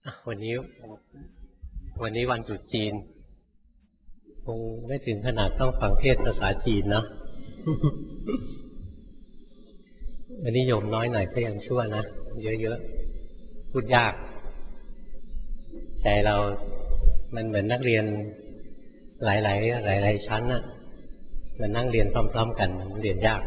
วันนี้วันตรุษจีนคงไม่ถึงขนาดต้องฟังเทศภาษาจีนเนาะ วันนี้โยมน้อยหน่อยก็ยังชั่วนะเยอะๆพูดยากใจเรามันเหมือนนักเรียนหลายชั้นน่ะมันนั่งเรียนพร้อมๆกันมันเรียนยาก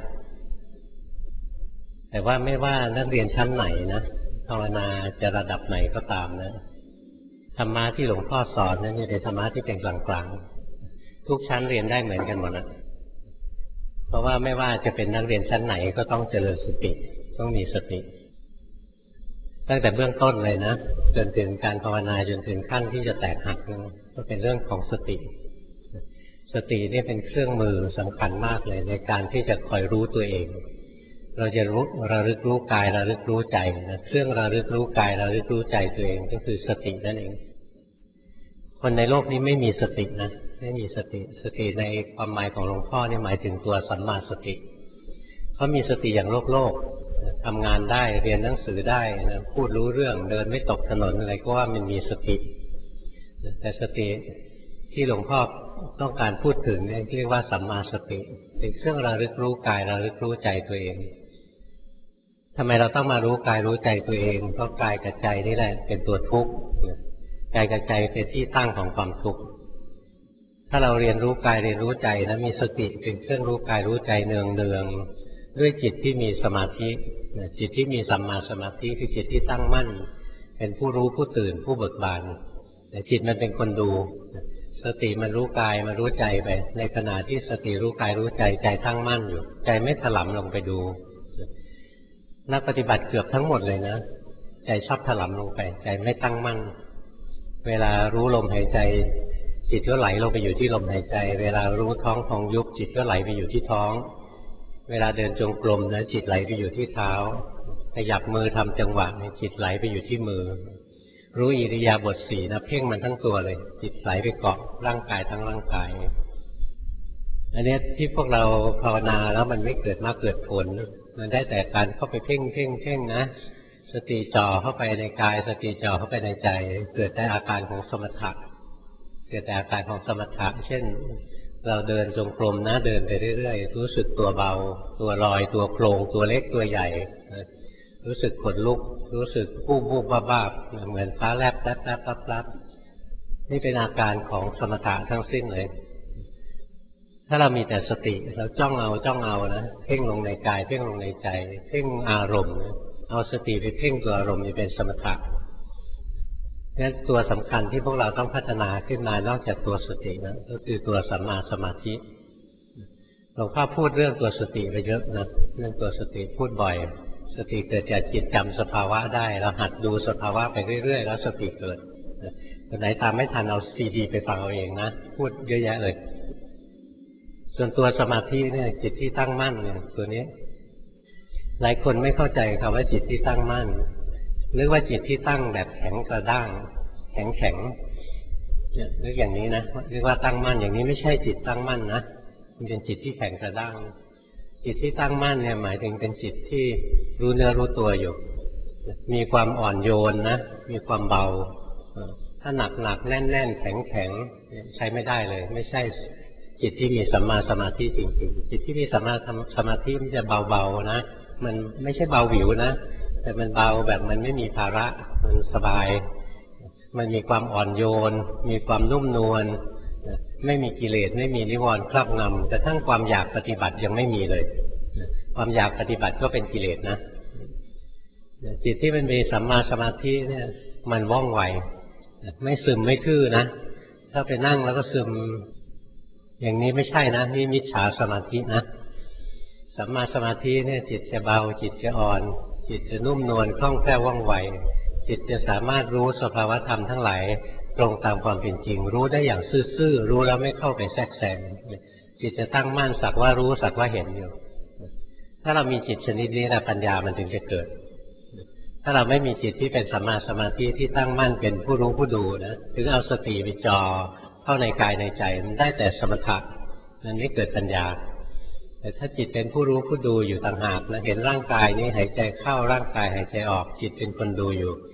แต่ว่าไม่ว่านักเรียนชั้นไหนนะภาวนาจะระดับไหนก็ตามนะธรรมะที่หลวงพ่อสอนนั้นเป็นธรรมะที่เป็นกลางๆทุกชั้นเรียนได้เหมือนกันหมดนะเพราะว่าไม่ว่าจะเป็นนักเรียนชั้นไหนก็ต้องเจริญสติต้องมีสติตั้งแต่เบื้องต้นเลยนะจนถึงการภาวนาจนถึงขั้นที่จะแตกหักก็เป็นเรื่องของสติสตินี่เป็นเครื่องมือสำคัญมากเลยในการที่จะคอยรู้ตัวเองเราจะระลึกรู้กายระลึกรู้ใจนะเครื่องระลึกรู้กายระลึกรู้ใจตัวเองก็คือสตินั่นเองคนในโลกนี้ไม่มีสตินะไม่มีสติในความหมายของหลวงพ่อนี่หมายถึงตัวสัมมาสติเขามีสติอย่างโลกทำงานได้เรียนหนังสือได้นะพูดรู้เรื่องเดินไม่ตกถนนอะไรก็ว่ามันมีสติแต่สติที่หลวงพ่อต้องการพูดถึงเนี่ยเรียกว่าสัมมาสติเป็นเครื่องระลึกรู้กายระลึกรู้ใจตัวเองทำไมเราต้องมารู้กายรู้ใจตัวเองเพราะกายกับใจนี่แหละเป็นตัวทุกข์กายกับใจเป็นที่ตั้งของความทุกข์ถ้าเราเรียนรู้กายเรียนรู้ใจนะมีสติเป็นเครื่องรู้กายรู้ใจเนืองด้วยจิตที่มีสมาธิจิตที่มีสัมมาสมาธิคือจิตที่ตั้งมั่นเป็นผู้รู้ผู้ตื่นผู้เบิกบานแต่จิตมันเป็นคนดูสติมันรู้กายมันรู้ใจไปในขณะที่สติรู้กายรู้ใจใจตั้งมั่นอยู่ใจไม่ถลำลงไปดูนักปฏิบัติเกือบทั้งหมดเลยนะใจชอบถลำลงไปใจไม่ตั้งมั่นเวลารู้ลมหายใจจิตก็ไหลลงไปอยู่ที่ลมหายใจเวลารู้ท้องของยุบจิตก็ไหลไปอยู่ที่ท้องเวลาเดินจงกรมนะจิตไหลไปอยู่ที่เท้าขยับมือทำจังหวะจิตไหลไปอยู่ที่มือรู้อิริยาบถสี่นะเพ่งมันทั้งตัวเลยจิตไหลไปเกาะร่างกายทั้งร่างกายอันนี้ที่พวกเราภาวนาแล้วมันไม่เกิดมากเกิดผลมันได้แต่การเข้าไปเพ่งนะสติจ่อเข้าไปในกายสติจ่อเข้าไปในใจเกิดแต่อาการของสมถะเกิดแต่อาการของสมถะเช่นเราเดินจงกรมนะเดินไปเรื่อยๆรู้สึกตัวเบาตัวลอยตัวโครงตัวเล็กตัวใหญ่รู้สึกขนลุกรู้สึกวูบบ้าเหมือนฟ้าแลบแลบนี่เป็นอาการของสมถะทั้งสิ้นเลยถ้าเรามีแต่สติเราจ้องเอานะเพ่งลงในกายเพ่งลงในใจเพ่งอารมณ์เอาสติไปเพ่งตัวอารมณ์นี่เป็นสมถะงั้นตัวสำคัญที่พวกเราต้องพัฒนาขึ้นมานอกจากตัวสตินะก็คือตัวสัมมาสมาธิหลวงพ่อพูดเรื่องตัวสติไปเยอะนะเรื่องตัวสติพูดบ่อยสติเกิดจากจิตจำสภาวะได้เราหัดดูสภาวะไปเรื่อยๆแล้วสติเกิดคนไหนตามไม่ทันเอาซีดีไปฟังเอาเองนะพูดเยอะแยะเลยส่วนตัวสมาธิเนี่ยจิตที่ตั้งมั่นเนี่ยตัวนี้หลายคนไม่เข้าใจคำว่าจิตที่ตั้งมั่นนึกว่าจิตที่ตั้งแบบแข็งกระด้างแข็งนึกอย่างนี้นะเรียกว่าตั้งมั่นอย่างนี้ไม่ใช่จิตตั้งมั่นนะมันเป็นจิตที่แข็งกระด้างจิตที่ตั้งมั่นเนี่ยหมายถึงเป็นจิตที่รู้เนื้อรู้ตัวอยู่มีความอ่อนโยนนะมีความเบาถ้าหนักแน่นแข็งใช้ไม่ได้เลยไม่ใช่จิตที่มีสัมมาสมาธิจริงๆจิตที่มีสัมมาสมาธิมันจะเบาๆนะมันไม่ใช่เบาหวิวนะแต่มันเบาแบบมันไม่มีภาระมันสบายมันมีความอ่อนโยนมีความนุ่มนวลไม่มีกิเลสไม่มีนิวรณ์ครอบงำแต่ทั้งความอยากปฏิบัติยังไม่มีเลยความอยากปฏิบัติก็เป็นกิเลสนะจิตที่มันมีสัมมาสมาธิเนี่ยมันว่องไวไม่ซึมไม่ทื่อนะถ้าไปนั่งแล้วก็ซึมอย่างนี้ไม่ใช่นะนี่มิจฉาสมาธินะสัมมาสมาธิเนี่ยจิตจะเบาจิตจะอ่อนจิตจะนุ่มนวลคล่องแคล่วว่องไวจิตจะสามารถรู้สภาวธรรมทั้งหลายตรงตามความเป็นจริงรู้ได้อย่างซื่อๆรู้แล้วไม่เข้าไปแทรกแซงจิตจะตั้งมั่นสักว่ารู้สักว่าเห็นอยู่ถ้าเรามีจิตชนิดนี้นะปัญญามันถึงจะเกิดถ้าเราไม่มีจิตที่เป็นสัมมาสมาธิที่ตั้งมั่นเป็นผู้รู้ผู้ดูนะถึงเอาสติไปจ่อเข้าในกายในใจมันได้แต่สมถะมันไม่เกิดปัญญาแต่ถ้าจิตเป็นผู้รู้ผู้ดูอยู่ต่างหากนะเห็นร่างกายนี้หายใจเข้าร่างกายหายใจออกจิตเป็นคนดูอยู่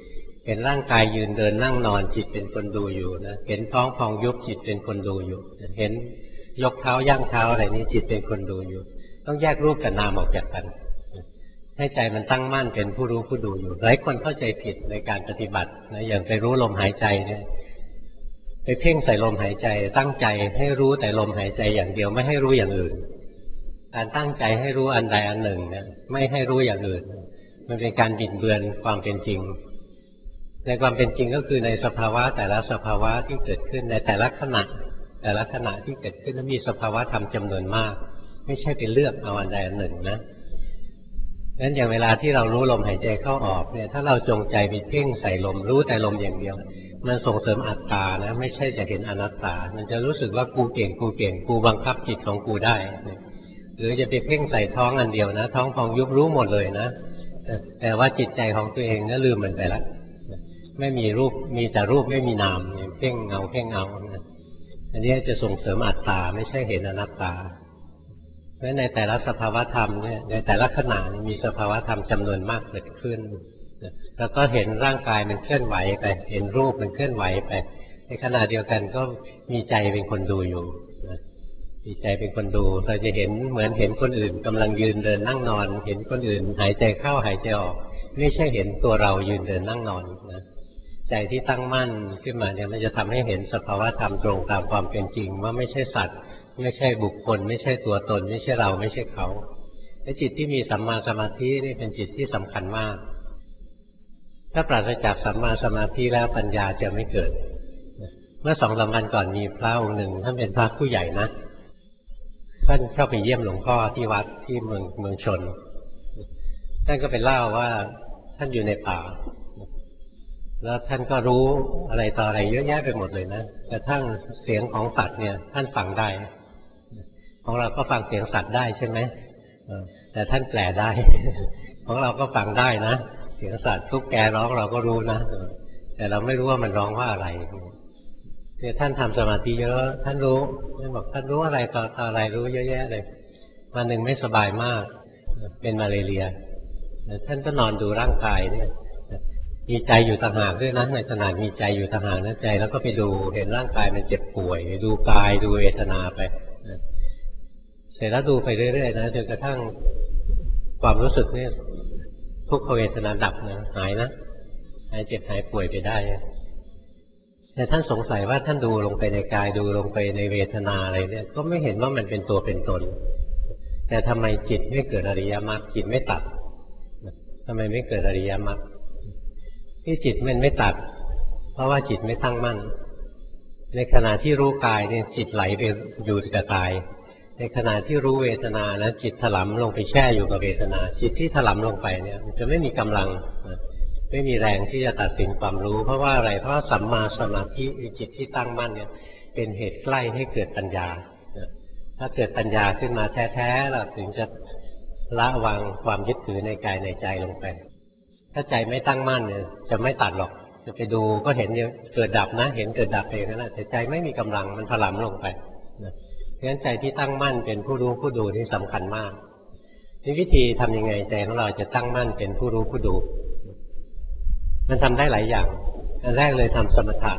เห็นร่างกายยืนเดินนั่งนอนจิตเป็นคนดูอยู่นะเห็นท้องพองยุบจิตเป็นคนดูอยู่เห็นยกเท้าย่างเท้าอะไรนี้จิตเป็นคนดูอยู่ต้องแยกรูปกับนามออกจากกันให้ใจมันตั้งมั่นเป็นผู้รู้ผู้ดูอยู่หลายคนเข้าใจผิดในการปฏิบัตินะอย่างไปรู้ลมหายใจเนี่ยไปเพ่งใส่ลมหายใจตั้งใจให้รู้แต่ลมหายใจอย่างเดียวไม่ให้รู้อย่างอื่นการตั้งใจให้รู้อันใดอันหนึ่งเนี่ยไม่ให้รู้อย่างอื่นมันเป็นการบิดเบือนความเป็นจริงในความเป็นจริงก็คือในสภาวะแต่ละสภาวะที่เกิดขึ้นในแต่ละขณะที่เกิดขึ้นนั้นมีสภาวะธรรมจำนวนมากไม่ใช่ไปเลือกเอาอันใดอันหนึ่งนะงั้นอย่างเวลาที่เรารู้ลมหายใจเข้าออกเนี่ยถ้าเราจงใจไปเพ่งใส่ลมรู้แต่ลมอย่างเดียวมันส่งเสริมอัตตานะไม่ใช่จะเห็นอนัตตามันจะรู้สึกว่ากูเก่งกูบังคับจิตของกูได้หรือจะไปเพ่งใส่ท้องอันเดียวนะท้องพองยุบรู้หมดเลยนะแต่ว่าจิตใจของตัวเองนั้นลืมมันไปแล้วไม่มีรูปมีแต่รูปไม่มีนามเพ่งเงาอันนี้จะส่งเสริมอัตตาไม่ใช่เห็นอนัตตาเพราะในแต่ละสภาวธรรมเนี่ยในแต่ละขณะมีสภาวธรรมจำนวนมากเกิดขึ้นแล้วก็เห็นร่างกายมันเคลื่อนไหวไปเห็นรูปมันเคลื่อนไหวไปในขณะเดียวกันก็มีใจเป็นคนดูอยู่มีใจเป็นคนดูเราจะเห็นเหมือนเห็นคนอื่นกำลังยืนเดินนั่งนอนเห็นคนอื่นหายใจเข้าหายใจออกไม่ใช่เห็นตัวเรายืนเดินนั่งนอนนะใจที่ตั้งมั่นขึ้นมาเนี่ยมันจะทำให้เห็นสภาวธรรมตรงตามความเป็นจริงว่าไม่ใช่สัตว์ไม่ใช่บุคคลไม่ใช่ตัวตนไม่ใช่เราไม่ใช่เขาและจิตที่มีสัมมาสมาธินี่เป็นจิตที่สำคัญมากถ้าปราศจากสัมมาสมาธิแล้วปัญญาจะไม่เกิดเมื่อ2-3 วันก่อนมีพระองค์หนึ่งท่านเป็นพระผู้ใหญ่นะท่านเข้าไปเยี่ยมหลวงพ่อที่วัดที่เมืองชนท่านก็ไปเล่าว่าท่านอยู่ในป่าแล้วท่านก็รู้อะไรต่ออะไรเยอะแยะไปหมดเลยนะกระทั่งเสียงของสัตว์เนี่ยท่านฟังได้ของเราก็ฟังเสียงสัตว์ได้ใช่ไหมแต่ท่านแปลได้ของเราก็ฟังได้นะเสียงสัตว์ตุ๊กแกร้องเราก็รู้นะแต่เราไม่รู้ว่ามันร้องว่าอะไรเนี่ยท่านทำสมาธิเยอะท่านรู้ท่านบอกท่านรู้อะไรต่ออะไรรู้เยอะแยะเลยวันหนึ่งไม่สบายมากเป็นมาเลเรียท่านก็นอนดูร่างกายเนี่ยมีใจอยู่ต่างหากด้วยนะในขณะมีใจอยู่ต่างหากนะใจแล้วก็ไปดูเห็นร่างกายมันเจ็บป่วยดูกายดูเวทนาไปเสร็จแล้วดูไปเรื่อยๆนะจนกระทั่งความรู้สึกเนี่ยทุกขเวทนาดับนะหายนะหายเจ็บหายป่วยไปได้แต่ท่านสงสัยว่าท่านดูลงไปในกายดูลงไปในเวทนาอะไรเนี่ยก็ไม่เห็นว่ามันเป็นตัวเป็นตนแต่ทำไมจิตไม่เกิดอริยมรรคจิตไม่ตัดทำไมไม่เกิดอริยมรรคที่จิตมันไม่ตัดเพราะว่าจิตไม่ตั้งมั่นในขณะที่รู้กายเนี่ยจิตไหลไปอยู่กับกายในขณะที่รู้เวทนานะจิตถลำลงไปแช่อยู่กับเวทนาจิตที่ถลำลงไปเนี่ยมันจะไม่มีกำลังไม่มีแรงที่จะตัดสินความรู้เพราะว่าอะไรเพราะสัมมาสมาธิจิตที่ตั้งมั่นเนี่ยเป็นเหตุใกล้ให้เกิดปัญญาถ้าเกิดปัญญาขึ้นมาแท้ๆเราถึงจะละวางความยึดถือในกายในใจลงไปถ้าใจไม่ตั้งมั่นเนี่ยจะไม่ตัดหรอกจะไปดูก็เห็นเกิดดับนะเห็นเกิดดับเองนั่นแหละแต่ใจไม่มีกำลังมันถลำลงไปเพราะฉะนั้นใจที่ตั้งมั่นเป็นผู้รู้ผู้ดูนี่สำคัญมากนี่วิธีทำยังไงใจของเราจะตั้งมั่นเป็นผู้รู้ผู้ดูมันทำได้หลายอย่างอันแรกเลยทำสมถะ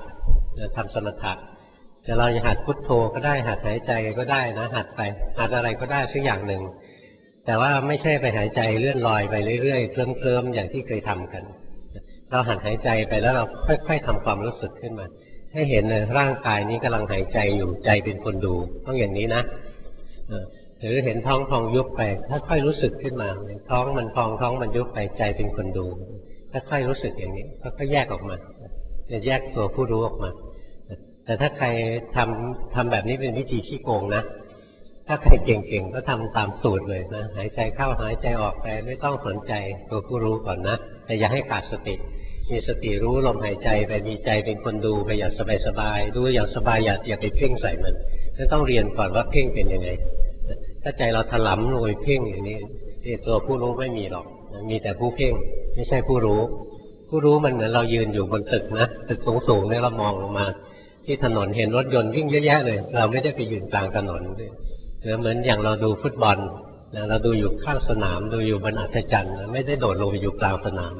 แต่เราจะหัดพุทโธก็ได้หัดหายใจก็ได้นะหัดไปหัดอะไรก็ได้สักอย่างหนึ่งแต่ว่าไม่ใช่ไปหายใจเลื่อนลอยไปเรื่อยๆเคลิ้มๆอย่างที่เคยทำกันเราหัดหายใจไปแล้วเราค่อยๆทำความรู้สึกขึ้นมาให้เห็นเลยร่างกายนี้กำลังหายใจอยู่ใจเป็นคนดูต้องอย่างนี้นะหรือเห็นท้องพองยุบไปค่อยๆรู้สึกขึ้นมาท้องมันพองท้องมันยุบไปใจเป็นคนดูค่อยๆรู้สึกอย่างนี้ค่อยๆแยกออกมาจะแยกตัวผู้รู้ออกมาแต่ถ้าใครทำแบบนี้เป็นวิธีขี้โกงนะถ้าใครเก่งๆก็ทำตามสูตรเลยนะหายใจเข้าหายใจออกไปไม่ต้องสนใจตัวผู้รู้ก่อนนะแต่อย่าให้ขาดสติมีสติรู้ลมหายใจไปมีใจเป็นคนดูไปอย่างสบายๆดูอย่างสบายอย่าไปเพ่งใส่มันต้องเรียนก่อนว่าเพ่งเป็นยังไงถ้าใจเราถลำลงไปเพ่งอย่างนี้ตัวผู้รู้ไม่มีหรอกมีแต่ผู้เพ่งไม่ใช่ผู้รู้ผู้รู้มันเหมือนเรายืนอยู่บนตึกนะตึกสูงๆเนี่ยเรามองลงมาที่ถนนเห็นรถยนต์วิ่งเยอะแยะเลยเราไม่ได้ไปยืนกลางถนนเหมือนอย่างเราดูฟุตบอลเราดูอยู่ข้างสนามดูอยู่บนอัศจรรย์ไม่ได้โดดลงไปอยู่กลางสนาม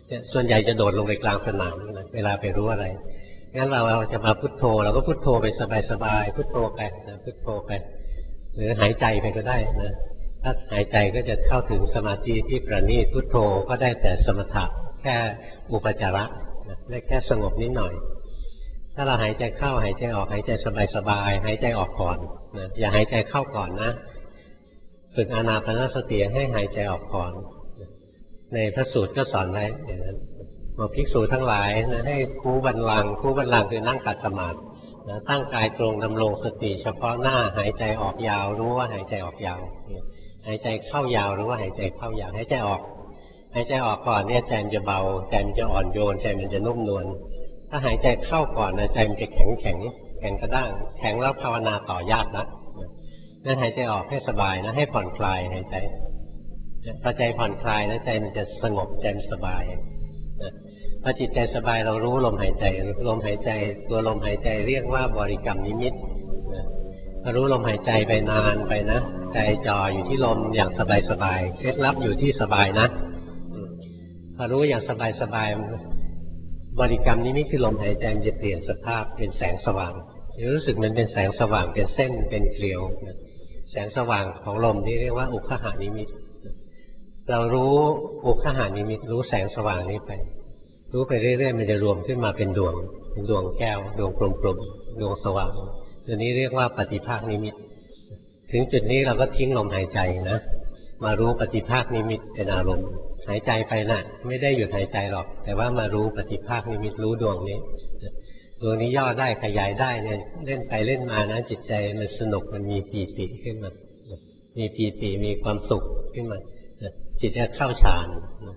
เนี่ยส่วนใหญ่จะโดดลงไปกลางสนามนะเวลาไปรู้อะไรงั้นเราจะมาพุทโธเราก็พุทโธไปสบายๆพุทโธไปนะพุทโธไปหรือหายใจไปก็ได้นะถ้าหายใจก็จะเข้าถึงสมาธิที่ประณีตพุทโธก็ได้แต่สมถะแค่อุปจาระนะได้แค่สงบนิดหน่อยถ้าเราหายใจเข้าหายใจออกหายใจสบายๆหายใจออกก่อนนะอย่าหายใจเข้าก่อนนะฝึกอานาปานสติให้หายใจออกก่อนในพระสูตรก็สอนไว้อย่างนั้นบอกภิกษุทั้งหลายนะให้คูบัลลังก์คูบัลลังก์คือนั่งขัดสมาธินะตั้งกายตรงดำรงสติเฉพาะหน้าหายใจออกยาวรู้ว่าหายใจออกยาวหายใจเข้ายาวรู้ว่าหายใจเข้ายาวหายใจออกหายใจออกก่อนเนี่ยใจมันจะเบาใจมันจะอ่อนโยนใจมันจะนุ่มนวลถ้าหายใจเข้าก่อนนะใจมันจะแข็งกระด้างแข็งแล้วภาวนาต่อยากนะนั่นหายใจออกให้สบายนะให้ผ่อนคลายหายใจพอใจผ่อนคลายแล้วใจมันจะสงบใจมันสบายพอจิตใจสบายเรารู้ลมหายใจลมหายใจตัวลมหายใจเรียกว่าบริกรรมนิมิตพอรู้ลมหายใจไปนานไปนะใจจ่ออยู่ที่ลมอย่างสบายเคล็ดลับอยู่ที่สบายนะพอรู้อย่างสบายบริกรรมนิมิตคือลมหายใจมันจะเปลี่ยนสภาพเป็นแสงสว่างรู้สึกมันเป็นแสงสว่างเป็นเส้นเป็นเกลียวแสงสว่างของลมที่เรียกว่าอุคหานิมิตเรารู้อุคหานิมิตรู้แสงสว่างนี้ไปรู้ไปเรื่อยๆมันจะรวมขึ้นมาเป็นดวงแก้วดวงกลมๆดวงสว่างตัวนี้เรียกว่าปฏิภาคนิมิตถึงจุดนี้เราก็ทิ้งลมหายใจนะมารู้ปฏิภาคนิมิตเป็นอารมณ์หายใจไปน่ะไม่ได้หยุดหายใจหรอกแต่ว่ามารู้ปฏิภาคนิมิตรู้ดวงนี้ย่อได้ขยายได้เนี่ยเล่นไปเล่นมานะจิตใจมันสนุกมันมีปีติขึ้นมามีปีติมีความสุขขึ้นมาจิตจะเข้าฌาน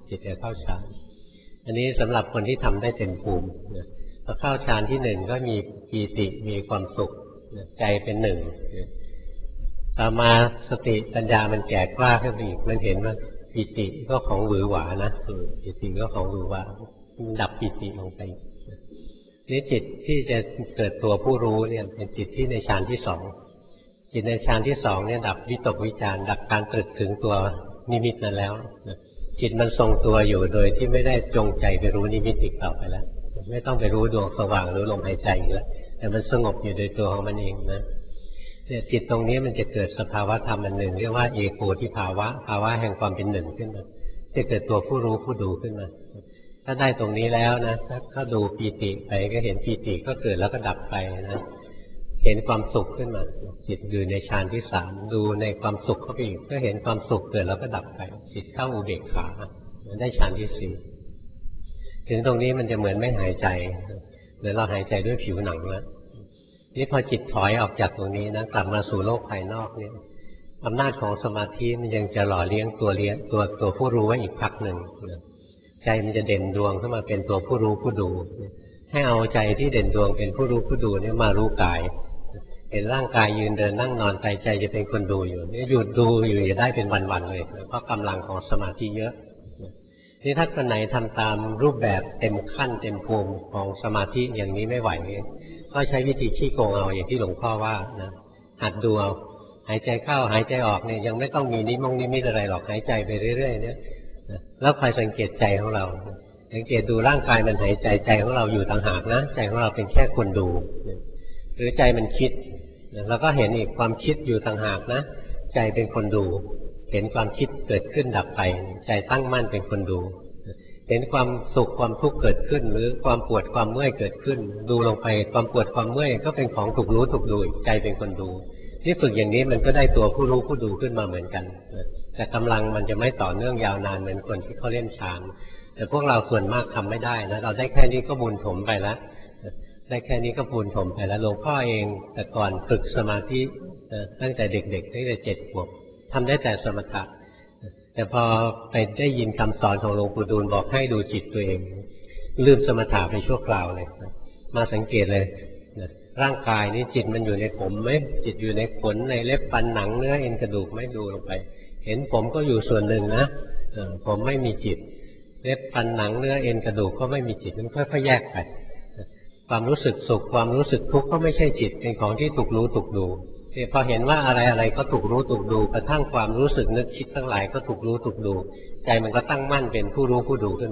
อันนี้สำหรับคนที่ทำได้เต็มภูมิพอเข้าฌานที่หนึ่งก็มีปีติมีความสุขใจเป็นหนึ่งต่อมาสติปัญญามันแก่กล้าขึ้นไปอีกมันเห็นว่าปีติก็ของหวือหวานะปีติก็ของหวือหวาดับปีติลงไปนี่จิตที่จะเกิดตัวผู้รู้เนี่ยเป็นจิตที่ในฌานที่สองจิตในฌานที่สองเนี่ยดับวิตกวิจารดับการตรึกถึงตัวนิมิตนั้นแล้วจิตมันทรงตัวอยู่โดยที่ไม่ได้จงใจไปรู้นิมิตอีกต่อไปแล้วไม่ต้องไปรู้ดวงสว่างหรือลมหายใจอีกแล้วแต่มันสงบอยู่โดยตัวของมันเองนะเนี่ยจิตตรงนี้มันจะเกิดสภาวะธรรมอันหนึ่งเรียกว่าเอโกทิภาวะแห่งความเป็นหนึ่งขึ้นมาจะเกิดตัวผู้รู้ผู้ดูขึ้นมาถ้าได้ตรงนี้แล้วนะถ้าดูปีติไปก็เห็นปีติก็เกิดแล้วก็ดับไปนะเห็นความสุขขึ้นมาจิตอยู่ในฌานที่สามดูในความสุขเข้าไปอีกก็เห็นความสุขเกิดแล้วก็ดับไปจิตเข้าอุเบกขาได้ฌานที่สี่ถึงตรงนี้มันจะเหมือนไม่หายใจเหมือนเราหายใจด้วยผิวหนังแล้วนี่พอจิตถอยออกจากตรงนี้นะกลับมาสู่โลกภายนอกเนี่ยอำนาจของสมาธิมันยังจะหล่อเลี้ยงตัวผู้รู้ไว้อีกพักหนึ่งใจมันจะเด่นดวงขึ้นมาเป็นตัวผู้รู้ผู้ดูให้เอาใจที่เด่นดวงเป็นผู้รู้ผู้ดูเนี่ยมารู้กายเห็นร่างกายยืนเดินนั่งนอนใจจะเป็นคนดูอยู่นี่หยุดดูอยู่จะได้เป็นวันๆเลยเพราะกำลังของสมาธิเยอะนี่ถ้าคนไหนทำตามรูปแบบเต็มขั้นเต็มภูมิของสมาธิอย่างนี้ไม่ไหวก็ใช้วิธีขี้โกงเอาอย่างที่หลวงพ่อว่านะหัดดูเอาหายใจเข้าหายใจออกเนี่ยยังไม่ต้องมีนิมิตอะไรหรอกหายใจไปเรื่อยๆเนี่ยแล้วคอยสังเกตใจของเราสังเกตดูร่างกายมันหายใจของเราอยู่ต่างหากนะใจของเราเป็นแค่คนดูหรือใจมันคิดแล้วก็เห็นอีกความคิดอยู่ต่างหากนะใจเป็นคนดูเห็นความคิดเกิดขึ้นดับไปใจตั้งมั่นเป็นคนดูเห็นความสุขความทุกข์เกิดขึ้นหรือความปวดความเมื่อยเกิดขึ้นดูลงไปความปวดความเมื่อยก็เป็นของถูกรู้ถูกดูใจเป็นคนดูที่ฝึกอย่างนี้มันก็ได้ตัวผู้รู้ผู้ดูขึ้นมาเหมือนกันแต่กำลังมันจะไม่ต่อเนื่องยาวนานเหมือนคนที่เขาเล่นฌานแต่พวกเราส่วนมากทำไม่ได้นะเราได้แค่นี้ก็บุญถมไปแล้วได้แค่นี้ก็บุญถมไปแล้วหลวงพ่อเองแต่ก่อนฝึกสมาธิตั้งแต่เด็กๆตั้งแต่7 ขวบทำได้แต่สมถะแต่พอไปได้ยินคำสอนของหลวงปู่ดูลบอกให้ดูจิตตัวเองลืมสมถะไปชั่วคราวเลยมาสังเกตเลยร่างกายนี้จิตมันอยู่ในผมไหมจิตอยู่ในขนในเล็บฟันหนังเนื้อเอ็นกระดูกไม่ดูลงไปเห็นผมก็อยู่ส่วนหนึ่งนะผมไม่มีจิตเล็บฟันหนังเนื้อเอ็นกระดูกก็ไม่มีจิตมันค่อยๆแยกไปความรู้สึกสุขความรู้สึกทุกข์ก็ไม่ใช่จิตเป็นของที่ถูกรู้ถูกดูพอเห็นว่าอะไรก็ถูกรู้ถูกดูกระทั่งความรู้สึกนึกคิดทั้งหลายก็ถูกรู้ถูกดูใจมันก็ตั้งมั่นเป็นผู้รู้ผู้ดูขึ้นมา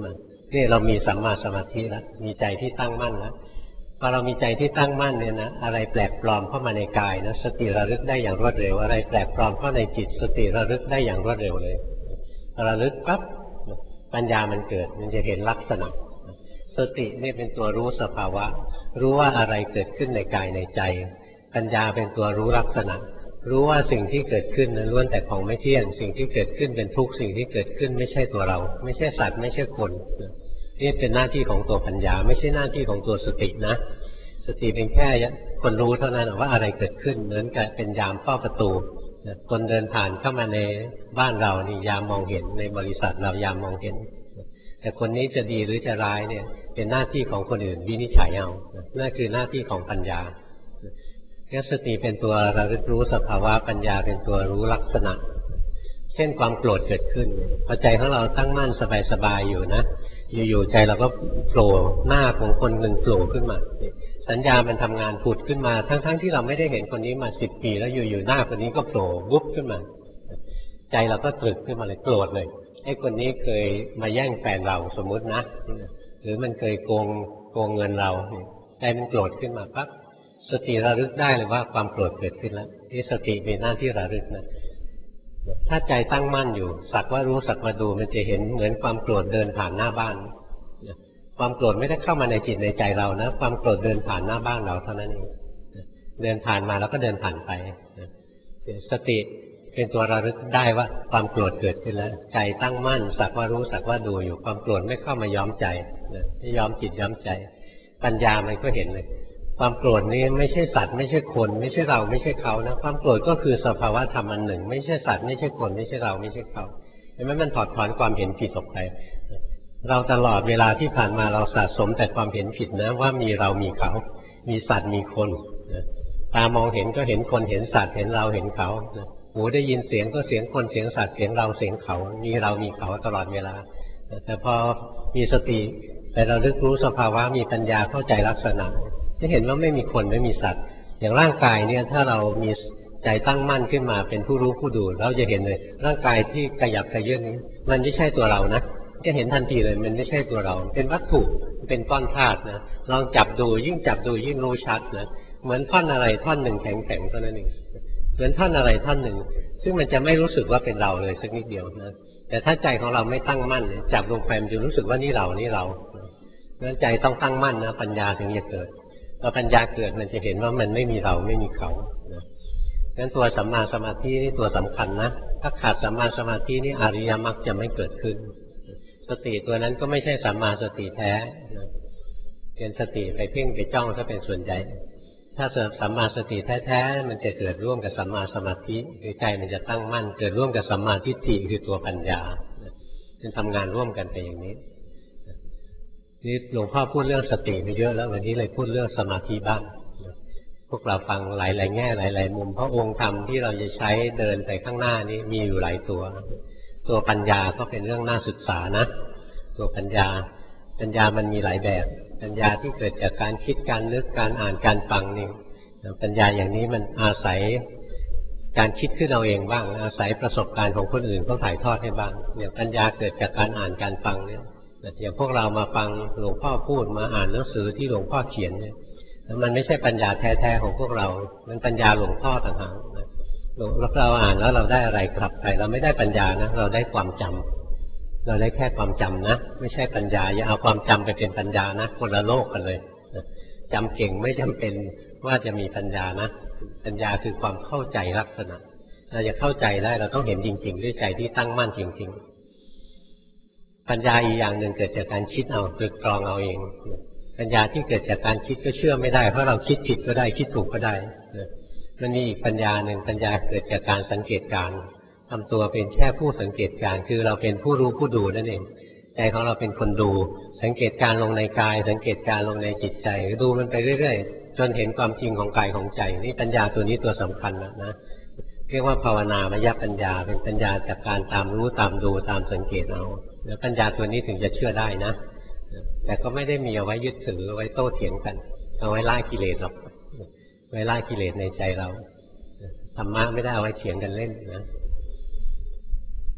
นี่เรามีสัมมาสมาธิแล้วมีใจที่ตั้งมั่นแล้วพอเรามีใจที่ตั้งมั่นเนี่ยนะอะไรแปลกปลอมเข้ามาในกายนะสติระลึกได้อย่างรวดเร็วอะไรแปลกปลอมเข้าในจิตสติระลึกได้อย่างรวดเร็วเลยระลึกปั๊บปัญญามันเกิดมันจะเห็นลักษณะสตินี่เป็นตัวรู้สภาวะรู้ว่าอะไรเกิดขึ้นในกายในใจปัญญาเป็นตัวรู้ลักษณะรู้ว่าสิ่งที่เกิดขึ้นนั้นล้วนแต่ของไม่เที่ยงสิ่งที่เกิดขึ้นเป็นทุกข์สิ่งที่เกิดขึ้นไม่ใช่ตัวเราไม่ใช่สัตว์ไม่ใช่คนนี่เป็นหน้าที่ของตัวปัญญาไม่ใช่หน้าที่ของตัวสตินะสติเป็นแค่คนรู้เท่านั้นว่าอะไรเกิดขึ้นเหมือนกับเป็นยามเฝ้าประตูคนเดินผ่านเข้ามาในบ้านเรานี่ยามมองเห็นในบริษัทเรายามมองเห็นแต่คนนี้จะดีหรือจะร้ายเนี่ยเป็นหน้าที่ของคนอื่นวินิจฉัยเอานั่นคือหน้าที่ของปัญญาสติเป็นตัวระลึกรู้สภาวะปัญญาเป็นตัวรู้ลักษณะเช่นความโกรธเกิดขึ้นพอใจของเราตั้งมั่นสบายๆอยู่นะอยู่ๆใจเราก็โผล่หน้าของคนหนึ่งโผล่ขึ้นมาสัญญามันทำงานผุดขึ้นมาทั้งที่เราไม่ได้เห็นคนนี้มา10 ปีแล้วอยู่ๆหน้าคนนี้ก็โผล่วุบขึ้นมาใจเราก็ตรึกขึ้นมาเลยโกรธเลยไอ้คนนี้เคยมาแย่งแฟนเราสมมุตินะหรือมันเคยโกงเงินเราใจมันโกรธขึ้นมาปั๊บสติระลึกได้เลยว่าความโกรธเกิดขึ้นแล้วที่สติเป็นหน้าที่ระลึกนะถ้าใจตั้งมั่นอยู่สักว่ารู้สักว่าดูมันจะเห็นเหมือนความโกรธเดินผ่านหน้าบ้านความโกรธไม่ได้เข้ามาในจิตในใจเรานะความโกรธเดินผ่านหน้าบ้านเราเท่านั้นเองเดินผ่านมาแล้วก็เดินผ่านไปสติเป็นตัวระลึกได้ว่าความโกรธเกิดขึ้นแล้วใจตั้งมั่นสักว่ารู้สักว่าดูอยู่ความโกรธไม่เข้ามาย้อมใจไม่ย้อมจิตย้อมใจปัญญามันก็เห็นเลยความโกรธนี้ไม่ใช่สัตว์ไม่ใช่คนไม่ใช่เราไม่ใช่เขานะความโกรธก็คือสภาวะธรรมอันหนึ่งไม่ใช่สัตว์ไม่ใช่คนไม่ใช่เราไม่ใช่เขาเห็นไหมมันถอดถอนความเห็นผิดออกไปเราตลอดเวลาที่ผ่านมาเราสะสมแต่ความเห็นผิดนะว่ามีเรามีเขามีสัตว์มีคนตามองเห็นก็เห็นคนเห็นสัตว์เห็นเราเห็นเขาหูได้ยินเสียงก็เสียงคนเสียงสัตว์เสียงเราเสียงเขามีเรามีเขาตลอดเวลาแต่พอมีสติแต่เราลึกรู้สภาวะมีปัญญาเข้าใจลักษณะจะเห็นว่าไม่มีคนไม่มีสัตว์อย่างร่างกายเนี่ยถ้าเรามีใจตั้งมั่นขึ้นมาเป็นผู้รู้ผู้ดูเราจะเห็นเลยร่างกายที่กระยับกระเยื่อนนี้มันไม่ใช่ตัวเรานะจะเห็นทันทีเลยมันไม่ใช่ตัวเราเป็นวัตถุเป็นก้อนธาตุนะลองจับดูยิ่งจับดูยิ่งรู้ชัดนะเหมือนท่อนอะไรท่อนหนึ่งแข็งๆเท่านั้นเองเหมือนท่อนอะไรท่อนหนึ่งซึ่งมันจะไม่รู้สึกว่าเป็นเราเลยสักนิดเดียวนะแต่ถ้าใจของเราไม่ตั้งมั่นจับลงไปมันจะรู้สึกว่านี่เรานี่เรางั้นใจต้องตั้งมั่นนะปัญญาถึงจะเกิดพอปัญญาเกิดมันจะเห็นว่ามันไม่มีเราไม่มีเขางั้นตัวสัมมาสมาธินี่ตัวสำคัญนะถ้าขาดสัมมาสมาธินี่อริยมรรคจะไม่เกิดขึ้นสติตัวนั้นก็ไม่ใช่สัมมาสติแท้เป็นสติไปเพ่งไปจ้องถ้าเป็นส่วนใหญ่ถ้าสัมมาสติแท้ๆมันจะเกิดร่วมกับสัมมาสมาธิคือใจมันจะตั้งมั่นเกิดร่วมกับสัมมาทิฏฐิคือตัวปัญญาจะทำงานร่วมกันไปอย่างนี้นี่หลวงพ่อพูดเรื่องสติไปเยอะแล้ววันนี้เลยพูดเรื่องสมาธิบ้างพวกเราฟังหลายๆแง่หลายๆมุมเพราะองค์ธรรมที่เราจะใช้เดินไปข้างหน้านี้มีอยู่หลายตัวปัญญาก็เป็นเรื่องน่าศึกษานะตัวปัญญามันมีหลายแบบปัญญาที่เกิดจากการคิดการนึกการอ่านการฟังนี่ปัญญาอย่างนี้มันอาศัยการคิดขึ้นเอาเองบ้างอาศัยประสบการณ์ของคนอื่นเขาถ่ายทอดให้บ้างอย่างปัญญาเกิดจากการอ่านการฟังเนี่ยอย่างพวกเรามาฟังหลวงพ่อพูดมาอ่านหนังสือที่หลวงพ่อเขียนเนี่ยมันไม่ใช่ปัญญาแท้ๆของพวกเรามันปัญญาหลวงพ่อต่างหากเราอ่านแล้วเราได้อะไรกลับไปเราไม่ได้ปัญญานะเราได้ความจำเราได้แค่ความจำนะไม่ใช่ปัญญาอย่าเอาความจำไปเป็นปัญญานะคนละโลกกันเลยจำเก่งไม่จำเป็นว่าจะมีปัญญานะปัญญาคือความเข้าใจลักษณะเราจะเข้าใจได้เราต้องเห็นจริงๆด้วยใจที่ตั้งมั่นจริงๆปัญญาอีกอย่างหนึ่งเกิดจากการคิดเอาตรึกตรองเอาเองปัญญาที่เกิดจากการคิดก็เชื่อไม่ได้เพราะเราคิดผิดก็ได้คิดถูกก็ได้มันมีอีกปัญญาหนึ่งปัญญาเกิดจากการสังเกตการณ์ทำตัวเป็นแค่ผู้สังเกตการณ์คือเราเป็นผู้รู้ผู้ดูนั่นเองใจของเราเป็นคนดูสังเกตการลงในกายสังเกตการลงในจิตใจดูมันไปเรื่อยๆจนเห็นความจริงของกายของใจนี่ปัญญาตัวนี้ตัวสำคัญนะเรียกว่าภาวนามยปัญญาเป็นปัญญาจากการตามรู้ตามดูตามสังเกตเอาแล้วปัญญาตัวนี้ถึงจะเชื่อได้นะแต่ก็ไม่ได้มีเอาไว้ยึดถือไว้โต้เถียงกันเอาไว้ล่ากิเลสหรอกไว้ล่ากิเลสในใจเราธรรมะไม่ได้เอาไว้เถียงกันเล่นนะ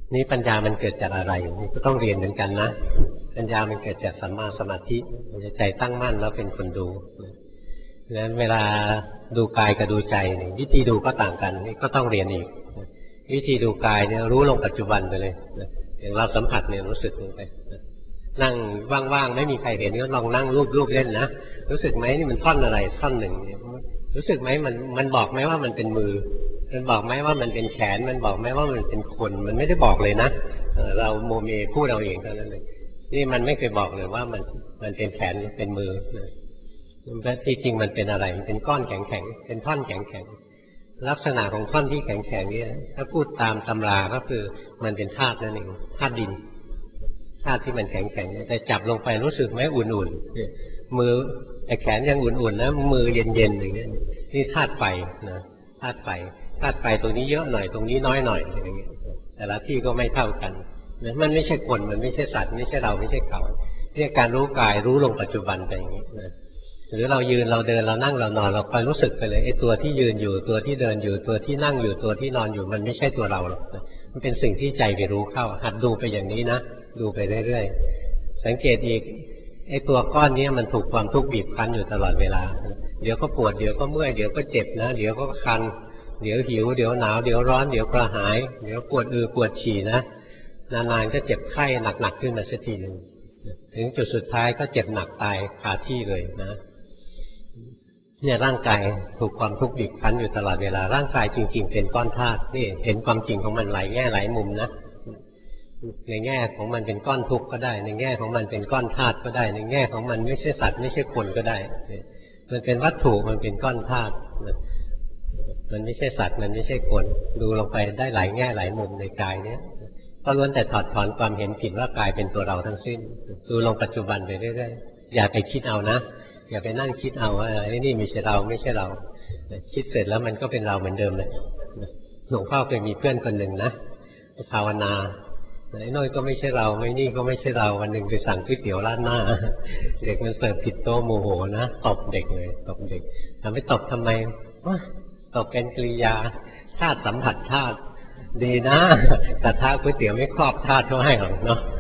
นี่ปัญญามันเกิดจากอะไรนี่ก็ต้องเรียนเหมือนกันนะปัญญามันเกิดจากสัมมาสมาธิใจตั้งมั่นแล้วเป็นคนดูงั้นเวลาดูกายกับดูใจนี่วิธีดูก็ต่างกันนี่ก็ต้องเรียนอีกวิธีดูกายเนี่ยรู้ลงปัจจุบันไปเลยอย่างเราสัมผัสเนี่ยรู้สึกลงไปนั่งว่างๆไม่มีใครเห็นก็ลองนั่งรูปเล่นนะรู้สึกไหมนี่มันท่อนอะไรท่อนหนึ่งรู้สึกไหมมันบอกไหมว่ามันเป็นมือมันบอกไหมว่ามันเป็นแขนมันบอกไหมว่ามันเป็นคนมันไม่ได้บอกเลยนะเราโมเมพูดเราเองเท่านั้นเลยนี่มันไม่เคยบอกเลยว่ามันเป็นแขนเป็นมือแต่ที่จริงมันเป็นอะไรมันเป็นก้อนแข็งๆเป็นท่อนแข็งๆลักษณะของท่อนที่แข็งๆเนี่ยถ้าพูดตามตำราก็คือมันเป็นธาตุนั่นเองธาตุดินธาตุที่มันแข็งๆแต่จับลงไปรู้สึกไหมอุ่นๆมือแต่แขนยังอุ่นๆนะมือเย็นๆอย่างเงี้ยนี่ธาตุไฟนะธาตุไฟตรงนี้เยอะหน่อยตรงนี้น้อยหน่อยอย่างเงี้ยแต่ละที่ก็ไม่เท่ากันนะมันไม่ใช่คนมันไม่ใช่สัตว์ไม่ใช่เราไม่ใช่เขาเนี่ยการรู้กายรู้ลงปัจจุบันไปอย่างนี้นะหรือเรายืนเราเดินเรานั่งเรานอนเราคอยรู้สึกไปเลยไอ้ตัวที่ยืนอยู่ตัวที่เดินอยู่ตัวที่นั่งอยู่ตัวที่นอนอยู่มันไม่ใช่ตัวเราหรอกมันเป็นสิ่งที่ใจไปรู้เข้าหัดดูไปอย่างนี้นะดูไปเรื่อยๆสังเกตอีกไอ้ตัวก้อนนี้มันถูกความทุกข์บีบคั้นอยู่ตลอดเวลาเดี๋ยวก็ปวดเดี๋ยวก็เมื่อยเดี๋ยวก็เจ็บนะเดี๋ยวก็คันเดี๋ยวหิวเดี๋ยวหนาวเดี๋ยวร้อนเดี๋ยวกระหายเดี๋ยวปวดปวดฉี่นะนานๆก็เจ็บไข้หนักๆขึ้นมาสักทีหนึ่งถึงจุดสุดท้ายก็เจ็บหนักตายคาที่เลยนะเนี่ยร่างกายถูกความทุกข์บีบคั้นอยู่ตลอดเวลาร่างกายจริงๆเป็นก้อนธาตุนี่เห็นความจริงของมันหลายแง่หลายมุมนะในแง่ของมันเป็นก้อนทุกข์ก็ได้ในแง่ของมันเป็นก้อนธาตุก็ได้ในแง่ของมันไม่ใช่สัตว์ไม่ใช่คนก็ได้มันเป็นวัตถุมันเป็นก้อนธาตุมันไม่ใช่สัตว์มันไม่ใช่คนดูลงไปได้หลายแง่หลายมุมในกายเนี้ยก็ล้วนแต่ถอดถอนความเห็นผิดว่ากายเป็นตัวเราทั้งสิ้นดูลงปัจจุบันไปเรื่อยๆอย่าไปคิดเอานะอย่าไปนั่งคิดเอาว่าไอ้นี่ไม่ใช่เราไม่ใช่เราคิดเสร็จแล้วมันก็เป็นเราเหมือนเดิมเลยหลวงพ่อเคยมีเพื่อนคนหนึ่งนะภาวนาไอ้น้อยก็ไม่ใช่เราไม่นี่ก็ไม่ใช่เราวันหนึ่งไปสั่งก๋วยเตี๋ยวร้านหน้าเด็กมันเสิร์ฟผิดโต๊ะโมโหนะตบเด็กเลยตบเด็กทำให้ตบทำไมตบเป็นกริยาธาตุสัมผัสธาตุดีนะแต่ถ้าก๋วยเตี๋ยวไม่ครอบธาตุเขาให้หรอกเนาะ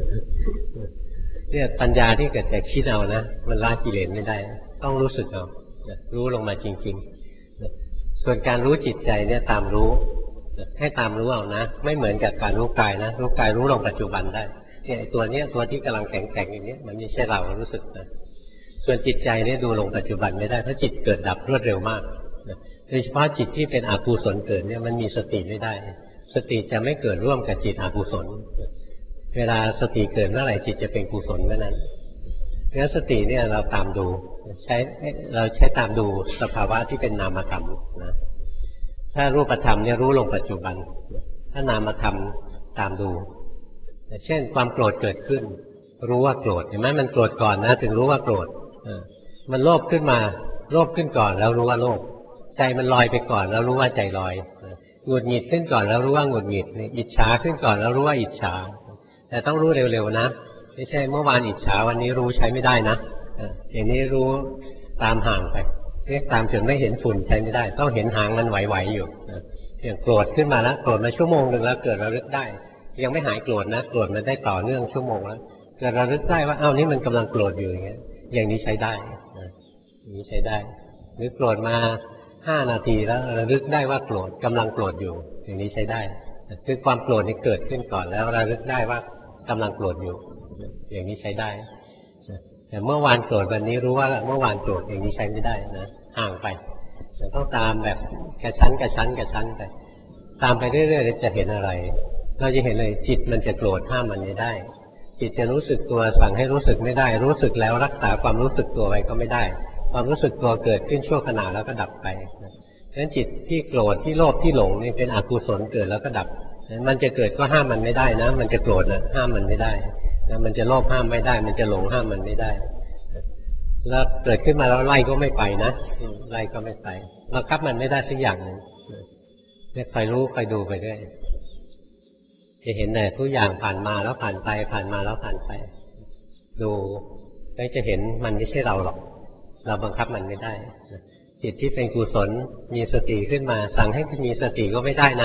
เนี่ยปัญญาที่เกิดจากคิดเอานะมันละกิเลสไม่ได้ต้องรู้สึกเอารู้ลงมาจริงๆส่วนการรู้จิตใจเนี่ยตามรู้ให้ตามรู้เอานะไม่เหมือนกับการรู้กายนะรู้กายรู้ลงปัจจุบันได้เนี่ยตัวเนี้ยตัวที่กำลังแข็งๆอย่างนี้มันไม่ใช่เรารู้สึกนะส่วนจิตใจเนี่ยดูลงปัจจุบันไม่ได้เพราะจิตเกิดดับรวดเร็วมากโดยเฉพาะจิตที่เป็นอกุศลเกิดเนี่ยมันมีสติไม่ได้สติจะไม่เกิดร่วมกับจิตอกุศลเวลาสติเกิดเมื่อไหร่จิตจะเป็นกุศลเมื่อนั้นเพราะสติเนี่ยเราตามดูเราใช้ตามดูสภาวะที่เป็นนามธรรมนะถ้ารูปธรรมเนี่ยรู้ลงปัจจุบันถ้านามธรรมตามดูเช่นความโกรธเกิดขึ้นรู้ว่าโกรธเห็นไหมมันโกรธก่อนนะถึงรู้ว่าโกรธมันโลภขึ้นมาโลภขึ้นก่อนแล้วรู้ว่าโลภใจมันลอยไปก่อนแล้วรู้ว่าใจลอยหงุดหงิดขึ้นก่อนแล้วรู้ว่าหงุดหงิดอิจฉาขึ้นก่อนแล้วรู้ว่าอิจฉาแต่ต้องรู้เร็วๆนะไม่ใช่เมื่อวานอิจฉาวันนี้รู้ใช้ไม่ได้นะอย่างนี้รู้ตามห่างไปเรียกตามจนไม่เห็นฝุ่นใช้ไม่ได้ต้องเห็นหางมันไหวๆอยู่อย่างโกรธขึ้นมาแล้วโกรธมาชั่วโมงหนึ่งแล้วเกิดระลึกได้ยังไม่หายโกรธนะโกรธมันได้ต่อเนื่องชั่วโมงแล้วเกิดระลึกได้ว่าอ้าวนี่มันกำลังโกรธอยู่อย่างนี้ใช้ได้อย่างนี้ใช้ได้หรือโกรธมา5 นาทีแล้วระลึกได้ว่าโกรธกำลังโกรธอยู่อย่างนี้ใช้ได้คือความโกรธนี่เกิดขึ้นก่อนแล้วระลึกได้ว่ากำลังโกรธอยู่อย่างนี้ใช้ได้แต่เมื่อวานโกรธวันนี้รู้ว่าเมื่อวานโกรธอย่างนี้ใช้ไม่ได้นะห่างไปต้องตามแบบกระชั้นไปตามไปเรื่อยๆจะเห็นอะไรเราจะเห็นเลยจิตมันจะโกรธห้ามมันไม่ได้จิตจะรู้สึกตัวสั่งให้รู้สึกไม่ได้รู้สึกแล้วรักษาความรู้สึกตัวไว้ก็ไม่ได้ความรู้สึกตัวเกิดขึ้นชั่วขณะแล้วก็ดับไปฉะนั้นจิตที่โกรธที่โลภที่หลงนี่เป็นอกุศลเกิดแล้วก็ดับมันจะเกิดก็ห้ามมันไม่ได้นะมันจะโกรธนะห้ามมันไม่ได้มันจะโลภห้ามไม่ได้มันจะหลงห้ามมันไม่ได้แล้วเกิดขึ้นมาแล้วไล่ก็ไม่ไปนะไล่ก็ไม่ไปบังคับมันไม่ได้สักอย่างหนึ่งเนี่ยคอยรู้คอยดูไปเรื่อยจะเห็นแต่ทุกอย่างผ่านมาแล้วผ่านไปผ่านมาแล้วผ่านไปดูก็จะเห็นมันไม่ใช่เราหรอกเราบังคับมันไม่ได้จิตที่เป็นกุศลมีสติขึ้นมาสั่งให้มีสติก็ไม่ได้นะ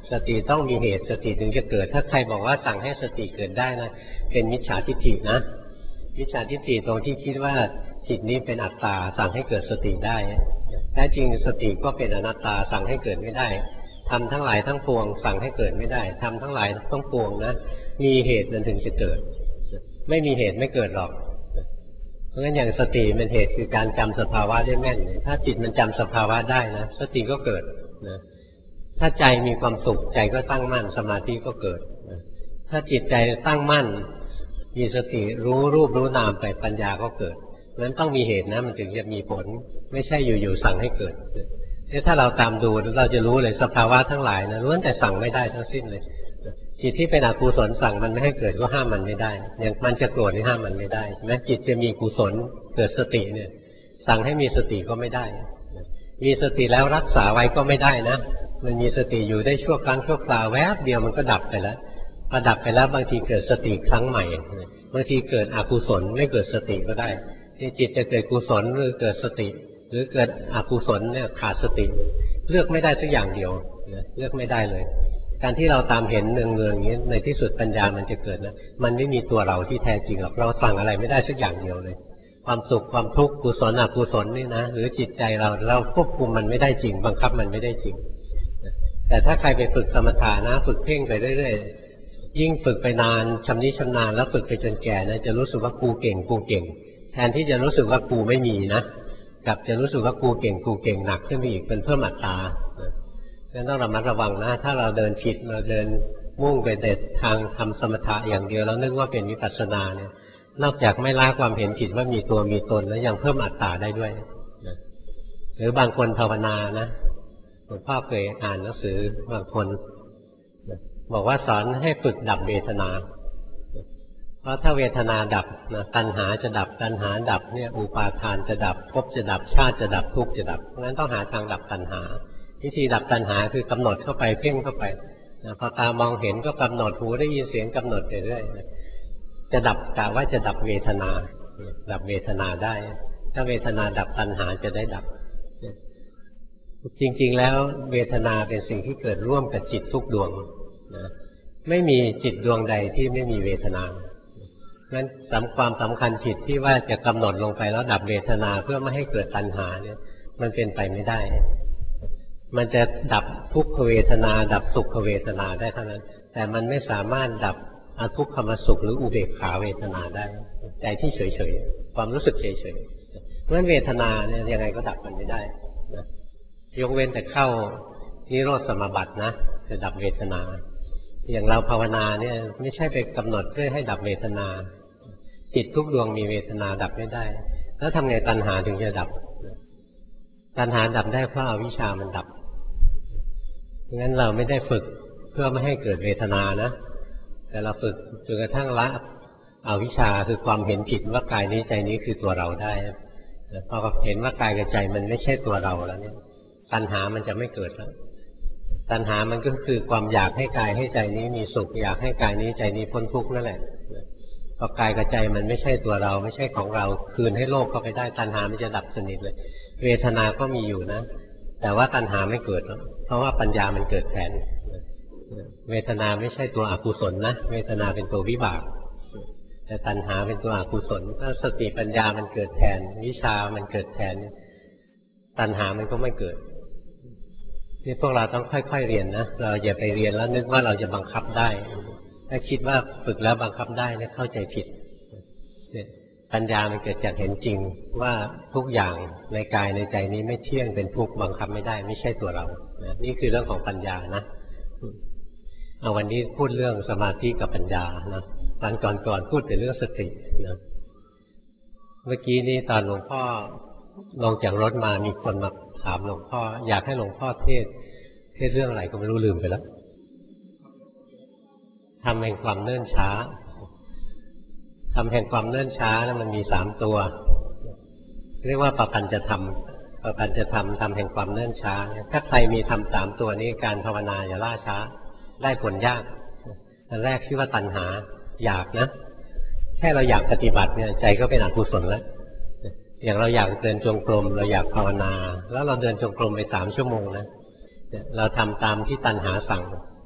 สติต้องมีเหตุสติถึงจะเกิดถ้าใครบอกว่าสั่งให้สติเกิดได้นะเป็นมิจฉาทิฏฐินะมิจฉาทิฏฐิตรงที่คิดว่าจิตนี้เป็นอัตตาสั่งให้เกิดสติได้แท้จริงสติก็เป็นอนัตตาสั่งให้เกิดไม่ได้ทำทั้งหลายทั้งปวงสั่งให้เกิดไม่ได้ทำทั้งหลายทั้งปวงนะมีเหตุมันถึงจะเกิดไม่มีเหตุไม่เกิดหรอกเพราะงั้นอย่างสติเป็นเหตุคือการจำสภาวะได้แม่นถ้าจิตมันจำสภาวะได้นะสติก็เกิดนะถ้าใจมีความสุขใจก็ตั้งมั่นสมาธิก็เกิดนะถ้าจิตใจตั้งมั่นมีสติรู้รูปรู้นามไปปัญญาก็เกิดนั้นต้องมีเหตุนะมันถึงจะมีผลไม่ใช่อยู่ๆสั่งให้เกิดถ้าเราตามดูเราจะรู้เลยสภาวะทั้งหลายนะล้วนแต่สั่งไม่ได้ทั้งสิ้นเลยจิตที่เป็นอกุศลสั่งมันไม่ให้เกิดก็ห้ามมันไม่ได้อย่างมันจะโกรธนี่ห้ามมันไม่ได้แม้จิตจะมีกุศลเกิดสติเนี่ยสั่งให้มีสติก็ไม่ได้มีสติแล้วรักษาไว้ก็ไม่ได้นะมันมีสติอยู่ได้ชั่วครั้งชั่วคราวแวบเดียวมันก็ดับไปแล้วพอดับไปแล้วบางทีเกิดสติครั้งใหม่บางทีเกิดอกุศลไม่เกิดสติก็ได้ที่จิตจะเกิดกุศลหรือเกิดสติหรือเกิดอกุศลเนี่ยขาดสติเลือกไม่ได้สักอย่างเดียวเลือกไม่ได้เลยการที่เราตามเห็นเนืองๆอย่างนี้ในที่สุดปัญญามันจะเกิดนะมันไม่มีตัวเราที่แท้จริงหรอกเราสั่งอะไรไม่ได้สักอย่างเดียวเลยความสุขความทุกข์กุศลอกุศลนี่นะหรือจิตใจเราควบคุมมันไม่ได้จริงบังคับมันไม่ได้จริงแต่ถ้าใครไปฝึกสมถะนะฝึกเพ่งไปเรื่อยๆยิ่งฝึกไปนานชำนิชำนาญแล้วฝึกไปจนแก่นะจะรู้สึกว่ากูเก่งกูเก่งแทนที่จะรู้สึกว่ากูไม่มีนะกลับจะรู้สึกว่ากูเก่งหนักขึ้นไปอีกเป็นเพิ่มอัตตาดังนั้นต้องระมัดระวังนะถ้าเราเดินผิดเราเดินมุ่งไปแต่ทางทำสมถะอย่างเดียวแล้วนึกว่าเป็นวิปัสสนาเนี่ยนอกจากไม่ละความเห็นผิดว่ามีตัวมีตนแล้วยังเพิ่มอัตตาได้ด้วยหรือบางคนภาวนานะหลวงพ่อเคยอ่านหนังสือบางคนบอกว่าสอนให้ฝึกดับเวทนาเพราะถ้าเวทนาดับนะตัณหาจะดับตัณหาดับเนี่ยอุปาทานจะดับภพจะดับชาติจะดับทุกข์จะดับเพราะฉะนั้นต้องหาทางดับตัณหาวิธีดับตัณหาคือกำหนดเข้าไปเพ่งเข้าไปนะพอตามองเห็นก็กำหนดหูได้ยินเสียงกำหนดไปเรื่อยจะดับกะว่าจะดับเวทนาดับเวทนาได้ถ้าเวทนาดับตัณหาจะได้ดับจริงๆแล้วเวทนาเป็นสิ่งที่เกิดร่วมกับจิตทุกดวงนะไม่มีจิตดวงใดที่ไม่มีเวทนานั้นความสำคัญผิดที่ว่าจะกำหนดลงไปแล้วดับเวทนาเพื่อไม่ให้เกิดตัณหาเนี่ยมันเป็นไปไม่ได้มันจะดับทุกขเวทนาดับสุขเวทนาได้เท่านั้นแต่มันไม่สามารถดับอทุกขมสุขหรืออุเบกขาเวทนาได้ใจที่เฉยๆความรู้สึกเฉยๆเพราะฉะนั้นเวทนาเนี่ยยังไงก็ดับมันไม่ได้นะยกเว้นแต่เข้านิโรธสมาบัตินะจะดับเวทนาอย่างเราภาวนาเนี่ยไม่ใช่ไปกำหนดเพื่อให้ดับเวทนาจิตทุกดวงมีเวทนาดับไม่ได้แล้วทำไงตัณหาถึงจะดับตัณหาดับได้เพราะอวิชชามันดับงั้นเราไม่ได้ฝึกเพื่อไม่ให้เกิดเวทนานะแต่เราฝึกจนกระทั่งละอวิชชาคือความเห็นผิดว่ากายนี้ใจนี้คือตัวเราได้พอเห็นว่ากายกับใจมันไม่ใช่ตัวเราแล้วเนี่ยตัณหามันจะไม่เกิดแล้วตัณหามันก็คือความอยากให้กายให้ใจนี้มีสุขอยากให้กายนี้ใจนี้พ้นทุกข์นั่นแหละพอกายกับใจมันไม่ใช่ตัวเราไม่ใช่ของเราคืนให้โลกเข้าไปได้ตัณหามันจะดับสนิทเลยเวทนาก็มีอยู่นะแต่ว่าตัณหาไม่เกิดเพราะว่าปัญญามันเกิดแทนเวทนาไม่ใช่ตัวอกุศลนะเวทนาเป็นตัววิบากแต่ตัณหาเป็นตัวอกุศลถ้าสติปัญญามันเกิดแทนวิชามันเกิดแทนตัณหามันก็ไม่เกิดนี่พวกเราต้องค่อยๆเรียนนะเราอย่าไปเรียนแล้วนึกว่าเราจะบังคับได้ถ้าคิดว่าฝึกแล้วบังคับได้เนี่ยเข้าใจผิดปัญญามันเกิดจากเห็นจริงว่าทุกอย่างในกายในใจนี้ไม่เที่ยงเป็นทุกข์บังคับไม่ได้ไม่ใช่ตัวเรานี่คือเรื่องของปัญญานะเอาวันนี้พูดเรื่องสมาธิกับปัญญานะตอนก่อนพูดแต่เรื่องสตินะเมื่อกี้นี้ตอนหลวงพ่อลงจากรถมามีคนมาถามหลวงพ่ออยากให้หลวงพ่อเทศเรื่องอะไรก็ไม่รู้ลืมไปแล้วทำแห่งความเนิ่นช้าทำแห่งความเนิ่นช้านะมันมี3ตัวเรียกว่าปปัญจะทำทำแห่งความเนิ่นช้าถ้าใครมีทำ3ตัวนี้การภาวนาอย่าล่าช้าได้ผลยากอันแรกชื่อว่าตัณหาอยากนะแค่เราอยากปฏิบัติเนี่ยใจก็เป็นอกุศลแล้วอย่างเราอยากเดินจงกรมเราอยากภาวนาแล้วเราเดินจงกรมไป3 ชั่วโมงนะเราทำตามที่ตัณหาสั่ง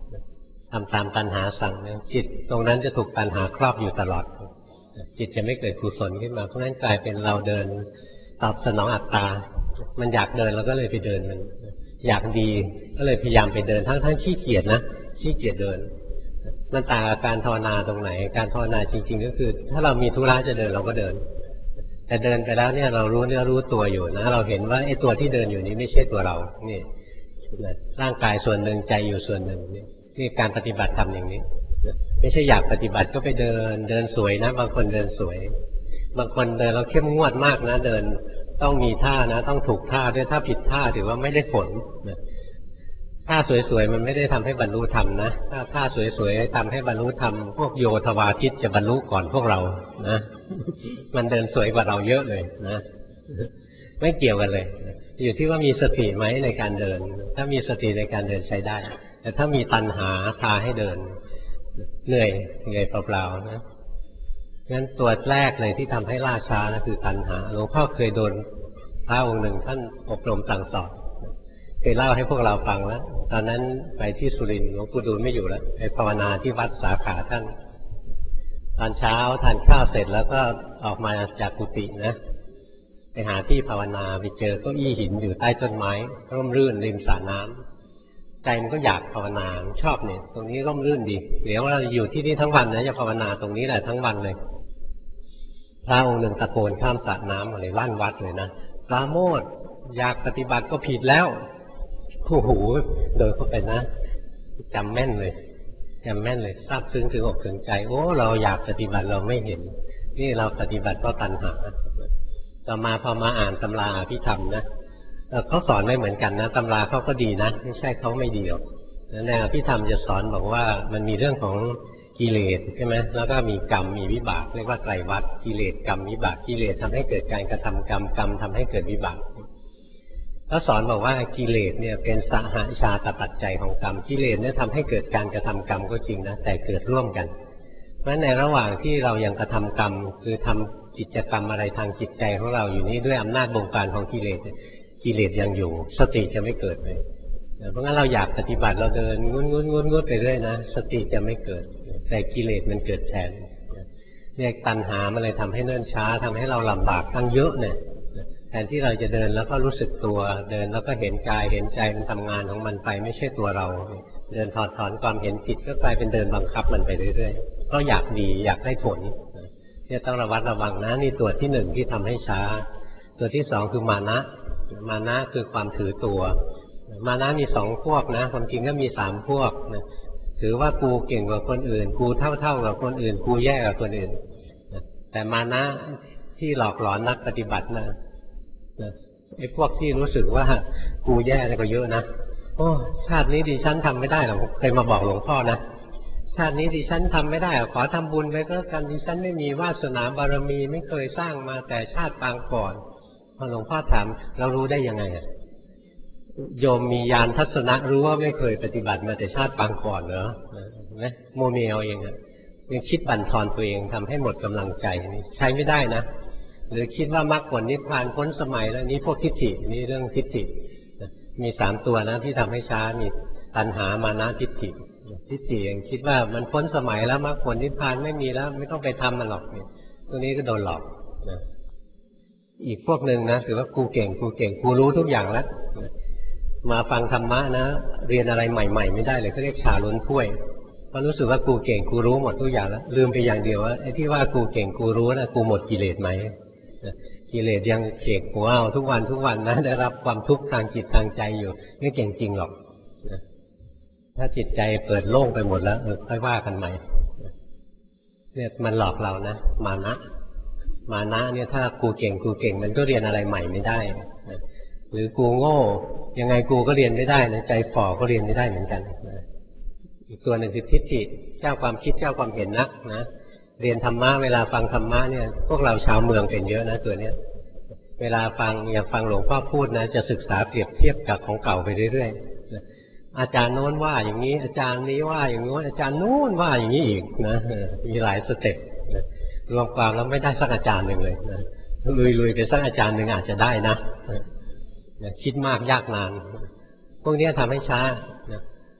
ทำตามตัณหาสั่งเนี่ยจิตตรงนั้นจะถูกตัณหาครอบอยู่ตลอดจิตจะไม่เกิดกุศลขึ้นมาเพราะฉะนั้นกลายเป็นเราเดินตอบสนองอัตตามันอยากเดินเราก็เลยไปเดินมันอยากดีก็เลยพยายามไปเดินทั้งขี้เกียจนะขี้เกียจเดินมันต่างกับการภาวนาตรงไหนการภาวนาจริงๆก็คือถ้าเรามีธุระจะเดินเราก็เดินแต่เดินไปแล้วเนี่ยเรารู้เนื้อรู้ตัวอยู่นะเราเห็นว่าไอ้ตัวที่เดินอยู่นี้ไม่ใช่ตัวเรานี่ร่างกายส่วนหนึ่งใจอยู่ส่วนหนึ่งนี่การปฏิบัติทำอย่างนี้ไม่ใช่อยากปฏิบัติก็ไปเดินสวยนะบางคนเดินสวยบางคนเดินเราเข้มงวดมากนะเดินต้องมีท่านะต้องถูกท่าด้วยถ้าผิดท่าถือว่าไม่ได้ผลท่าสวยๆมันไม่ได้ทำให้บรรลุธรรมนะถ้าท่าสวยๆทำให้บรรลุธรรมพวกโยธวาทิตจะบรรลุก่อนพวกเรานะมันเดินสวยกว่าเราเยอะเลยนะไม่เกี่ยวกันเลยอยู่ที่ว่ามีสติไหมในการเดินถ้ามีสติในการเดินใช้ได้แต่ถ้ามีตัณหาพาให้เดินเหนื่อยเปล่าๆนะงั้นตัวแรกเลยที่ทำให้ล่าช้านะคือตัณหาหลวงพ่อเคยโดนพระองค์หนึ่งท่านอบรมสั่งสอนเคยเล่าให้พวกเราฟังแล้วตอนนั้นไปที่สุรินทร์หลวงปู่ดูลไม่อยู่แล้วไปภาวนาที่วัดสาขาท่านตอนเช้าทานข้าวเสร็จแล้วก็ออกมาจากกุฏินะไปหาที่ภาวนาไปเจอเก้าอี้หินอยู่ใต้ต้นไม้ร่มรื่นริมสระน้ำใจมันก็อยากภาวนาชอบเนี่ยตรงนี้ร่มรื่นดีเดี๋ยวเราอยู่ที่นี่ทั้งวันนะจะภาวนาตรงนี้แหละทั้งวันเลยพระองค์หนึ่งตะโกนข้ามสระน้ำอะไรลั่นวัดเลยนะปราโมทย์อยากปฏิบัติก็ผิดแล้วโอ้โหเดินเข้าไปนะจำแม่นเลยซาบซึ้งถึงอกถึงใจโอ้เราอยากปฏิบัติเราไม่เห็นนี่เราปฏิบัติเพราะตัณหาต่อมาพอมาอ่านตำราอภิธรรมนะเขาสอนไม่เหมือนกันนะตำราเขาก็ดีนะไม่ใช่เขาไม่ดีหรอกในอภิธรรมจะสอนบอกว่ามันมีเรื่องของกิเลสใช่ไหมแล้วก็มีกรรมมีวิบากเรียกว่าไตรวัฏกิเลสกรรมวิบากกิเลสทำให้เกิดการกระทำกรรมกรรมทำให้เกิดวิบากแล้วสอนบอกว่ากิเลสเนี่ยเป็นสหชาตปัจจัยของกรรมกิเลสเนี่ยทำให้เกิดการกระทำกรรมก็จริงนะแต่เกิดร่วมกันเพราะในระหว่างที่เรายังกระทำกรรมคือทำกิจกรรมอะไรทางจิตใจของเราอยู่นี้ด้วยอำนาจบงการของกิเลสยังอยู่สติจะไม่เกิดเลยเพราะงั้นเราอยากปฏิบัติเราเดินงุนไปเรื่อยนะสติจะไม่เกิดแต่กิเลสมันเกิดแทนเนี่ยตัณหามันเลยทำให้เนิ่นช้าทำให้เราลำบากตั้งเยอะเนี่ยแทนที่เราจะเดินแล้วก็รู้สึกตัวเดินแล้วก็เห็นกายเห็นใจมันทำงานของมันไปไม่ใช่ตัวเราเดินถอดถอนความเห็นผิดก็กลายเป็นเดินบังคับมันไปเรื่อยๆก็อยากดีอยากได้ผลเนี่ยต้องระวังนะนี่ตัวที่หนึ่งที่ทำให้ช้าตัวที่สองคือมานะคือความถือตัวมานะมีสองพวกนะความจริงก็มีสามพวกนะถือว่ากูเก่งกว่าคนอื่นกูเท่ากับคนอื่นกูแย่กว่าคนอื่นแต่มานะที่หลอกหลอนนักปฏิบัตินะไอ้พวกที่รู้สึกว่ากูแย่ก็เยอะนะโอ้ชาตินี้ดิฉันทำไม่ได้หรอกเคยมาบอกหลวงพ่อนะชาตินี้ดิฉันทำไม่ได้ขอทำบุญไปก็กันดิฉันไม่มีวาสนาบารมีไม่เคยสร้างมาแต่ชาติปางก่อนพอหลวงพ่อถามเรารู้ได้ยังไงโยมมีญาณทัศนะรู้ว่าไม่เคยปฏิบัติมาแต่ชาติปางก่อนเหรอนะโมเมเอาเองยังคิดบั่นทอนตัวเองทำให้หมดกำลังใจใช้ไม่ได้นะหรือคิดว่ามรรคผลนิพพานพ้นสมัยแล้วนี้พวกทิฏฐินี่เรื่องทิฏฐิมีสามตัวนะที่ทำให้ช้ามีตัณหามานะทิฏฐิยังคิดว่ามันพ้นสมัยแล้วมรรคผลนิพพานไม่มีแล้วไม่ต้องไปทำมันหรอกตัวนี้ก็โดนหลอกนะอีกพวกหนึ่งนะถือว่ากูเก่งกูรู้ทุกอย่างแล้วมาฟังธรรมะนะเรียนอะไรใหม่ๆไม่ได้เลยเขาเรียกชาล้นถ้วยเพราะรู้สึกว่ากูเก่งกูรู้หมดทุกอย่างแล้วลืมไปอย่างเดียวว่าไอ้ที่ว่ากูเก่งกูรู้นะกูหมดกิเลสไหมกิเลสยังเขกหัวเอาทุกวันนะได้รับความทุกข์ทางจิตทางใจอยู่ไม่เก่งจริงหรอกถ้าจิตใจเปิดโล่งไปหมดแล้วค่อยว่ากันใหม่เนี่ยมันหลอกเรานะมานะเนี่ยถ้ากูเก่งมันก็เรียนอะไรใหม่ไม่ได้หรือกูโง่ยังไงกูก็เรียนไม่ได้นะใจฝ่อก็เรียนไม่ได้เหมือนกันอีกตัวหนึ่งคือทิฏฐิเจ้าความคิดเจ้าความเห็นนะเรียนธรรมะเวลาฟังธรรมะเนี่ยพวกเราชาวเมืองเป็นเยอะนะตัวเนี้ยเวลาฟังอย่างฟังหลวงพ่อพูดนะจะศึกษาเปรียบเทียบกับของเก่าไปเรื่อยๆอาจารย์โน้นว่าอย่างนี้อาจารย์นี้ว่าอย่างโน้นอาจารย์โน้นว่าอย่างนี้อีกนะมีหลายสเต็ปรวมความแล้วไม่ได้สักอาจารย์หนึ่งเลยนะลุยไปสักอาจารย์หนึ่งอาจจะได้นะคิดมากยากนานพวกนี้ทำให้ช้านะ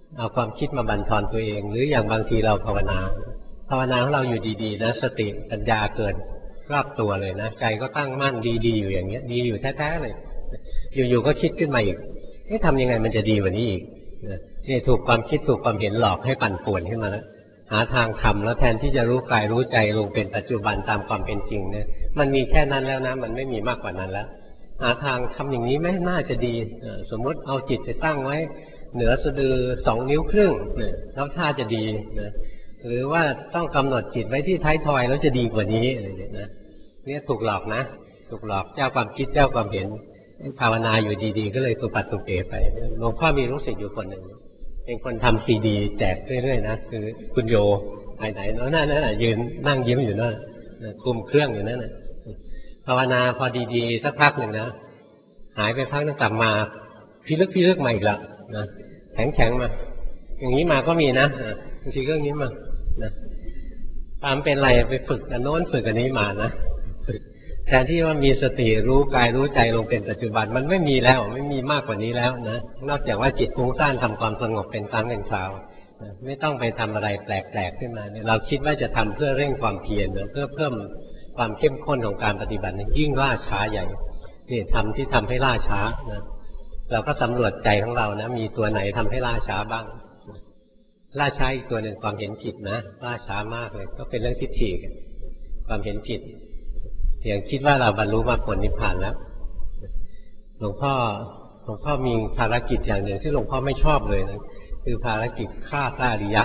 เอาความคิดมาบั่นทอนตัวเองหรืออย่างบางทีเราภาวนาของเราอยู่ดีๆนะสติปัญญาเกิดรอบตัวเลยนะใจก็ตั้งมั่นดีๆอยู่อย่างเงี้ยดีอยู่แท้ๆเลยอยู่ๆก็คิดขึ้นมาอีกทำยังไงมันจะดีกว่านี้อีกนี่ถูกความคิดถูกความเห็นหลอกให้ปั่นป่วนขึ้นมาแล้วหาทางทำแล้วแทนที่จะรู้กายรู้ใจลงเป็นปัจจุบันตามความเป็นจริงเนี่ยมันมีแค่นั้นแล้วนะมันไม่มีมากกว่านั้นแล้วหาทางทำอย่างนี้ไม่น่าจะดีสมมติเอาจิตไปตั้งไว้เหนือสะดือ2 นิ้วครึ่งแล้วท่าจะดีนะหรือว่าต้องกำหนดจิตไว้ที่ท้ายทอยแล้วจะดีกว่านี้อะไรอย่างเงี้ยนะเนี่ยถูกหลอกนะถูกหลอกเจ้าความคิดเจ้าความเห็นภาวนาอยู่ดีๆก็เลยตุปัตตุเปไปหลวงพ่อมีลูกศิษย์อยู่คนหนึ่งเป็นคนทำซีดีแจกเรื่อยๆนะคือคุณโยไหนๆนั่นน่ะยืนนั่งยิ้มอยู่นั่นคุมเครื่องอยู่นั่นน่ะภาวนาพอดีๆสักพักหนึ่งนะหายไปพักนึงกลับมาพิลึกมาอีกแล้วนะแข็งมาอย่างนี้มาก็มีนะบางทีก็อย่างนี้มานะตามเป็นไรไปฝึกอันโน้นฝึกอันนี้มานะแทนที่ว่ามีสติรู้กายรู้ใจลงเป็นปัจจุบันมันไม่มีแล้วไม่มีมากกว่านี้แล้วนะนอกจากว่าจิตฟุ้งซ่านทำความสงบเป็นครั้งเป็นคราวไม่ต้องไปทำอะไรแปลกๆขึ้นมาเราคิดว่าจะทำเพื่อเร่งความเพียรเพื่อเพิ่มความเข้มข้นของการปฏิบัติยิ่งล่าช้าใหญ่นี่ทำที่ทำให้ล่าช้านะเราก็สำรวจใจของเรานะมีตัวไหนทำให้ล่าช้าบ้างล่าช้าอีกตัวหนึ่งความเห็นผิดนะล่าช้ามากเลยก็เป็นเรื่องทิฏฐิความเห็นผิดอย่างคิดว่าเราบรรลุมรรคผลนิพพานแล้วหลวงพ่อมีภารกิจอย่างหนึ่งที่หลวงพ่อไม่ชอบเลยนะคือภารกิจฆ่าพระอริยะ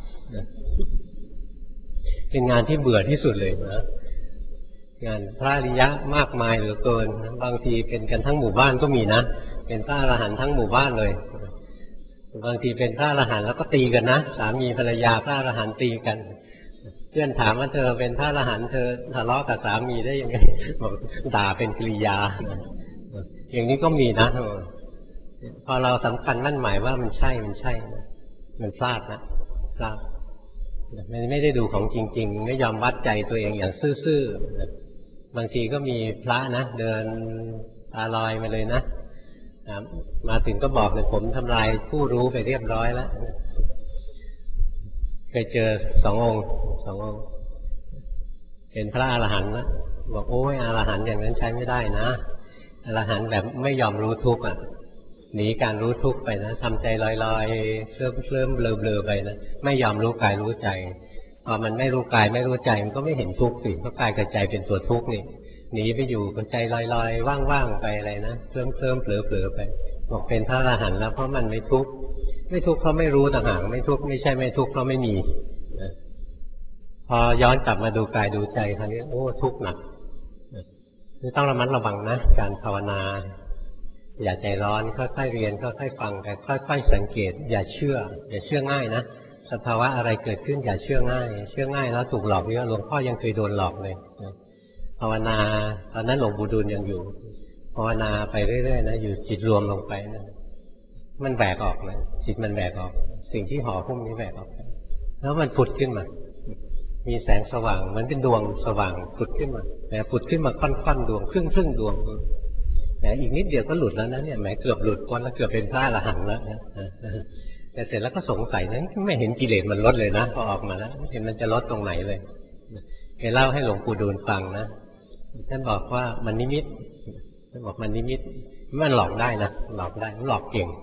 เป็นงานที่เบื่อที่สุดเลยนะงานพระอริยะมากมายเหลือเกินบางทีเป็นกันทั้งหมู่บ้านก็มีนะเป็นพระอรหันต์ทั้งหมู่บ้านเลยบางทีเป็นพระอรหันต์แล้วก็ตีกันนะสามีภรรยาพระอรหันต์ตีกันเพื่อนถามว่าเธอเป็นพระอรหันต์เธอทะเลาะกับสามีได้ยังไงบอกด่าเป็นกริยาอย่างนี้ก็มีนะพอเราสำคัญมั่นหมายว่ามันใช่มันพลาดนะพลาดมันไม่ได้ดูของจริงๆไม่ยอมวัดใจตัวเองอย่างซื่อๆบางทีก็มีพระนะเดินตาลอยมาเลยนะมาถึงก็บอกเลยผมทำลายผู้รู้ไปเรียบร้อยแล้วเคยเจอสององค์เป็นพระอรหันต์นะบอกโอ้ยอรหันต์อย่างนั้นใช้ไม่ได้นะอรหันต์แบบไม่ยอมรู้ทุกข์หนีการรู้ทุกข์ไปนะทำใจลอยๆเคลิ้มเบลอๆไปนะไม่ยอมรู้กายรู้ใจพอมันไม่รู้กายไม่รู้ใจมันก็ไม่เห็นทุกข์สิเพราะกายกับใจเป็นตัวทุกข์นี่หนีไปอยู่กับใจลอยๆว่างๆไปอะไรนะเคลิ้มเผลอๆไปบอกเป็นพระอรหันต์แล้วเพราะมันไม่ทุกข์เพราะไม่รู้ต่างหากไม่ทุกข์ไม่ใช่ไม่ทุกข์เพราะไม่มีนะพอย้อนกลับมาดูกายดูใจคราวนี้โอ้ทุกข์หนักนี่ต้องระมัดระวังนะการภาวนาอย่าใจร้อนค่อยๆเรียนค่อยๆฟังแต่ค่อยๆสังเกตอย่าเชื่อง่ายนะสภาวะอะไรเกิดขึ้นอย่าเชื่อง่ายแล้วถูกหลอกเยอะหลวงพ่อยังเคยโดนหลอกเลยภาวนาตอนนั้นหลวงปู่ดูลยังอยู่ภาวนาไปเรื่อยๆนะอยู่จิตรวมลงไปนะมันแบกออกนะจิตมันแบกออกสิ่งที่ห่อหุ้มนี้แบกออกแล้วมันผุดขึ้นมามีแสงสว่างเหมือนเป็นดวงสว่างผุดขึ้นมาแต่ผุดขึ้นมาค่อนๆดวงครึ่งดวงแต่อีกนิดเดียวก็หลุดแล้วนะเนี่ยแหมเกือบหลุดพ้นแล้วเกือบเป็นพระอรหันต์แล้วนะแต่เสร็จแล้วก็สงสัยนะไม่เห็นกิเลสมันลดเลยนะพอออกมาแล้วเห็นมันจะลดตรงไหนเลยเคยเล่าให้หลวงปู่ดูลฟังนะท่านบอกว่ามันนิมิตท่านบอกมันนิมิตมันหลอกได้นะหลอกได้มันหลอกเก่ง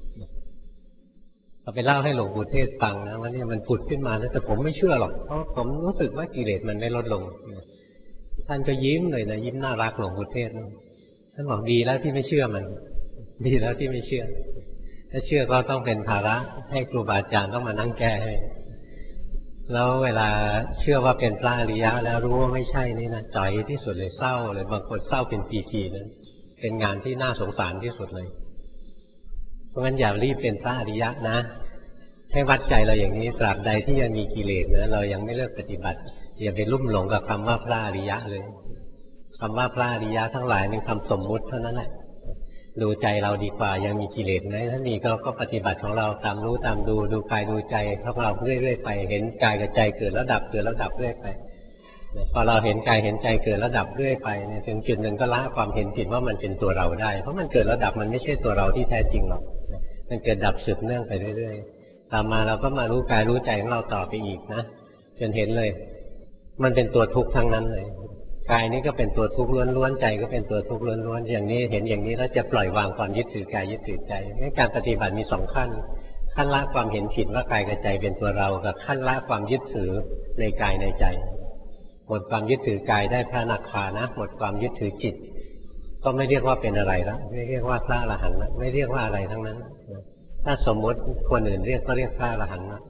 เราไปเล่าให้หลวงปู่เทศฟังนะว่าเนี่ยมันผุดขึ้นมาแล้วแต่ผมไม่เชื่อหรอกเพราะผมรู้สึกว่ากิเลสมันไม่ลดลงท่านก็ยิ้มเลยนะยิ้มน่ารักหลวงปู่เทศท่านบอกดีแล้วที่ไม่เชื่อมันดีแล้วที่ไม่เชื่อถ้าเชื่อก็ต้องเป็นภาระให้ครูบาอาจารย์ต้องมานั่งแก้ให้แล้วเวลาเชื่อว่าเป็นพระอริยะแล้วรู้ว่าไม่ใช่นี่นะจ่อยที่สุดเลยเศร้าเลยบางคนเศร้าเป็นปีๆนั้นเป็นงานที่น่าสงสารที่สุดเลยเพราะงั้นอย่ารีบเป็นพระอริยะนะให้วัดใจเราอย่างนี้ตราบใดที่ยังมีกิเลสนะเรายังไม่เลิกปฏิบัติอย่าไปลุ่มหลงกับคำว่าพระอริยะเลยคำว่าพระอริยะทั้งหลายเป็นคำสมมุติเท่านั้นแหละดูใจเราดีกว่ายังมีกิเลสไหมถ้ามีก็ปฏิบัติของเราตามรู้ตามดูกายดูใจของเราเรื่อยๆไปเห็นกายกับใจเกิดแล้วดับเรื่อยไปพอเราเห็นกายเห็นใจเกิดแล้วดับเรื่อยไปเนี่ยถึงจุดหนึ่งก็ละความเห็นผิดว่ามันเป็นตัวเราได้เพราะมันเกิดแล้วดับมันไม่ใช่ตัวเราที่แท้จริงหรอกมันเกิดดับสืบเนื่องไปเรื่อยตามมาเราก็มารู้กายรู้ใจของเราต่อไปอีกนะจนเห็นเลยมันเป็นตัวทุกข์ทั้งนั้นเลยกายนี้ก็เป็นตัวทุกข์ล้วนๆใจก็เป็นตัวทุกข์ล้วนๆอย่างนี้เห็นอย่างนี้แล้วจะปล่อยวางความยึดถือกายยึดถือใจการปฏิบัติมี2ขั้นขั้นละความเห็นผิดว่ากายกับใจเป็นตัวเรากับขั้นละความยึดถือในกายในใจหมดความยึดถือกายได้พระอนาคานะหมดความยึดถือจิตก็ไม่เรียกว่าเป็นอะไรแล้วไม่เรียกว่าพระอรหันต์แล้วไม่เรียกว่าอะไรทั้งนั้นถ้าสมมติคนอื่นเรียกก็เรียกพระอรหันต์นะ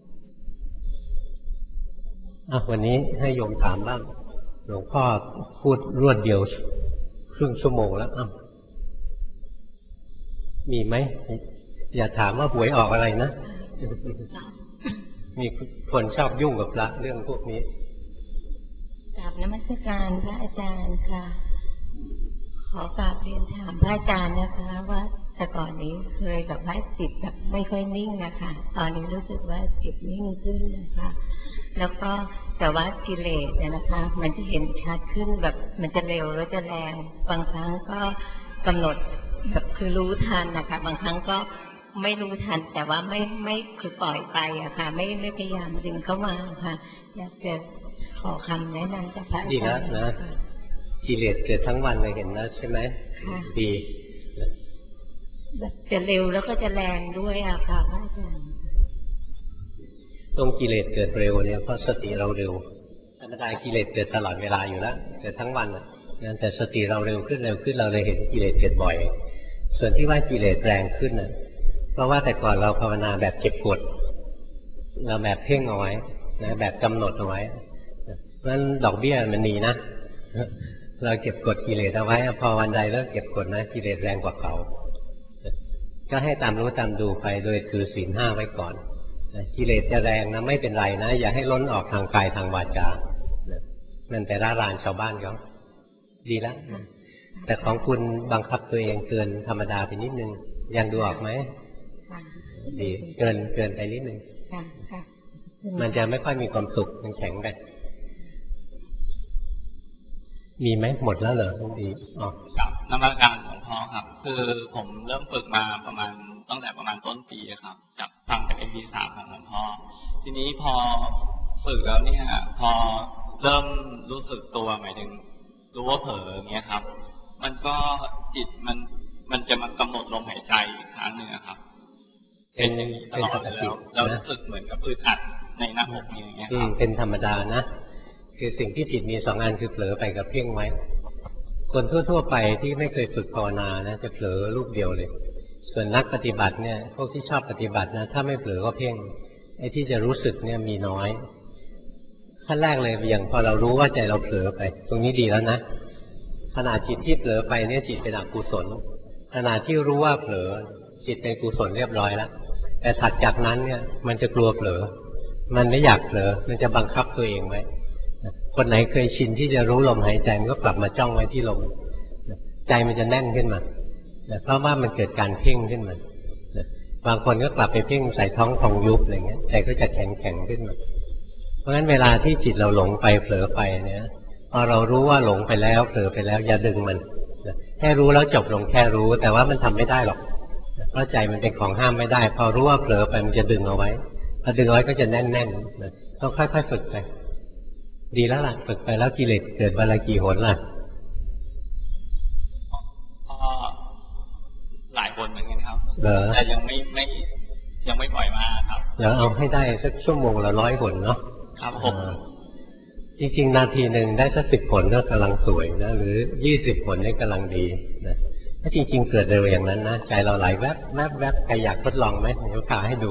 วันนี้ให้โยมถามบ้างหลวงพ่อพูดรวดเดียวครึ่งชั่วโมงแล้วมีไหมอย่าถามว่าหวยออกอะไรนะมีคนชอบยุ่งกับพระเรื่องพวกนี้กราบนมัสการพระอาจารย์ค่ะขอกราบเรียนถามพระอาจารย์นะคะว่าแต่ก่อนนี้เคยแบบว่าจิตแบบไม่ค่อยนิ่งนะคะตอนนี้รู้สึกว่าจิตนิ่งขึ้นนะคะแล้วก็แต่ว่ากิเลสเนี่ยนะคะมันจะเห็นชัดขึ้นแบบมันจะเร็วแล้วจะแรงบางครั้งก็กำหนดแบบคือรู้ทันนะคะบางครั้งก็ไม่รู้ทันแต่ว่าไม่คือปล่อยไปอะค่ะไม่พยายามดึงเข้ามาค่ะอยากจะขอคำแนะนำจากพระอาจารย์ดีแล้วนะกิเลสเกิดทั้งวันเลยเห็นนะใช่ไหมดีจะเร็วแล้วก็จะแรงด้วยอะค่ะพระอาจารย์ตรงกิเลสเกิดเร็วเนี่ยเพราะสติเราเร็วธรรมดากิเลสเกิดตลอดเวลาอยู่แล้วเกิดทั้งวันแต่สติเราเร็วขึ้นเราเลยเห็นกิเลสเกิดบ่อยส่วนที่ว่ากิเลสแรงขึ้นน่ะเพราะว่าแต่ก่อนเราภาวนาแบบเก็บกดเราแบบเพ่งเอาไว้นะแบบกำหนดเอาไว้เพราะฉะนั้นดอกเบี้ยมันหนีนะเราเก็บกดกิเลสเอาไว้พอวันใดเลิกเก็บกดนะกิเลสแรงกว่าเก่าก็ให้ตามรู้ตามดูไปโดยถือศีล 5ไว้ก่อนกิเลสจะแรงนะไม่เป็นไรนะอย่าให้ล้นออกทางกายทางวาจามันแต่ร่ารานชาวบ้านเขาดีแล้วแต่ของคุณบังคับตัวเองเกินธรรมดาไปนิดนึงยังดูออกไหมดีเกินไปนิดนึงมันจะไม่ค่อยมีความสุขมันแข็งไปมีไหมหมดแล้วเหรอดีครับนมัสการหลวงพ่อครับคือผมเริ่มฝึกมาตั้งแต่ประมาณต้นปีครับจากฟังจาก MP3 ของหลวงพ่อทีนี้พอฝึกแล้วเนี่ยพอเริ่มรู้สึกตัวหมายถึงรู้ว่าเผลออย่างเงี้ยครับมันก็จิตมันจะมากำหนดลมหายใจอีกครั้งหนึ่งครับเป็นอย่างนี้ตลอดเลยแล้วรู้สึกเหมือนกับอึดอัดในหน้าอกอย่างเงี้ยครับเป็นธรรมดานะคือสิ่งที่ผิดมี2 อันคือเผลอไปกับเพ่งไว้คนทั่วๆไปที่ไม่เคยฝึกภาวนานะจะเผลอลูกเดียวเลยส่วนนักปฏิบัติเนี่ยพวกที่ชอบปฏิบัตินะถ้าไม่เผลอก็เพ่งไอ้ที่จะรู้สึกเนี่ยมีน้อยขั้นแรกเลยอย่างพอเรารู้ว่าใจเราเผลอไปตรงนี้ดีแล้วนะขณะจิตที่เผลอไปเนี่ยจิตเป็นอกุศลขณะที่รู้ว่าเผลอจิตเป็นกุศลเรียบร้อยแล้วแต่ถัดจากนั้นเนี่ยมันจะกลัวเผลอมันไม่อยากเผลอมันจะบังคับตัวเองไว้คนไหนเคยชินที่จะรู้ลมหายใจมันก็กลับมาจ้องไว้ที่ลมใจมันจะแน่นขึ้นมาเพราะว่ามันเกิดการเพ่งขึ้นมาบางคนก็กลับไปเพ่งใส่ท้องพองยุบอะไรเงี้ยใจก็จะแข็งขึ้นมาเพราะฉะนั้นเวลาที่จิตเราหลงไปเผลอไปเนี่ยพอเรารู้ว่าหลงไปแล้วเผลอไปแล้วอย่าดึงมันแค่รู้แล้วจบลงแค่รู้แต่ว่ามันทำไม่ได้หรอกเพราะใจมันเป็นของห้ามไม่ได้พอรู้ว่าเผลอไปมันจะดึงเอาไว้พอดึงเอาไว้ก็จะแน่นต้องค่อยๆฝึกไปดีแล้วล่ะฝึกไปแล้วกิเลสเกิดวันละกี่หนล่ะหลายคนเหมือนกันครับแต่ยังไม่ปล่อยมาครับเดี๋ยวเอาให้ได้สักชั่วโมงละ100 หนเนาะครับผมจริงๆนาทีหนึ่งได้สัก10 หนก็กำลังสวยนะหรือ20 หนนี่กำลังดีนะถ้าจริงๆเกิดเร็วอย่างนั้นนะใจเราไหลแวบใครอยากทดลองไหมเดี๋ยวพาให้ดู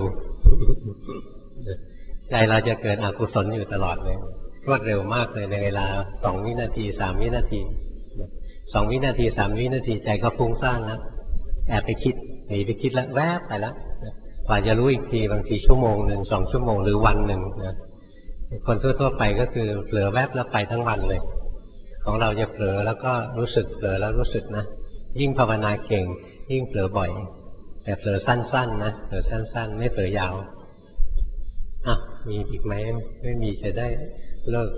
ใจเราจะเกิดอกุศลอยู่ตลอดเลยรวดเร็วมากเลยในเวลา2 วินาที3 วินาที2 วินาที3 วินาทีใจก็ฟุ้งซ่านแล้วแอบไปคิดหนีไปคิดแล้วแวบไปแล้วกว่าจะรู้อีกทีบางทีชั่วโมง 1 2 ชั่วโมงหรือวันหนึ่งนะคนทั่วๆไปก็คือเผลอแวบแล้วไปทั้งวันเลยของเราจะเผลอแล้วก็รู้สึกเผลอแล้วรู้สึกนะยิ่งภาวนาเก่งยิ่งเผลอบ่อยแต่เผลอสั้นๆนะเผลอสั้นๆไม่เผลอยาวมีอีกไหมไม่มีจะได้เลิก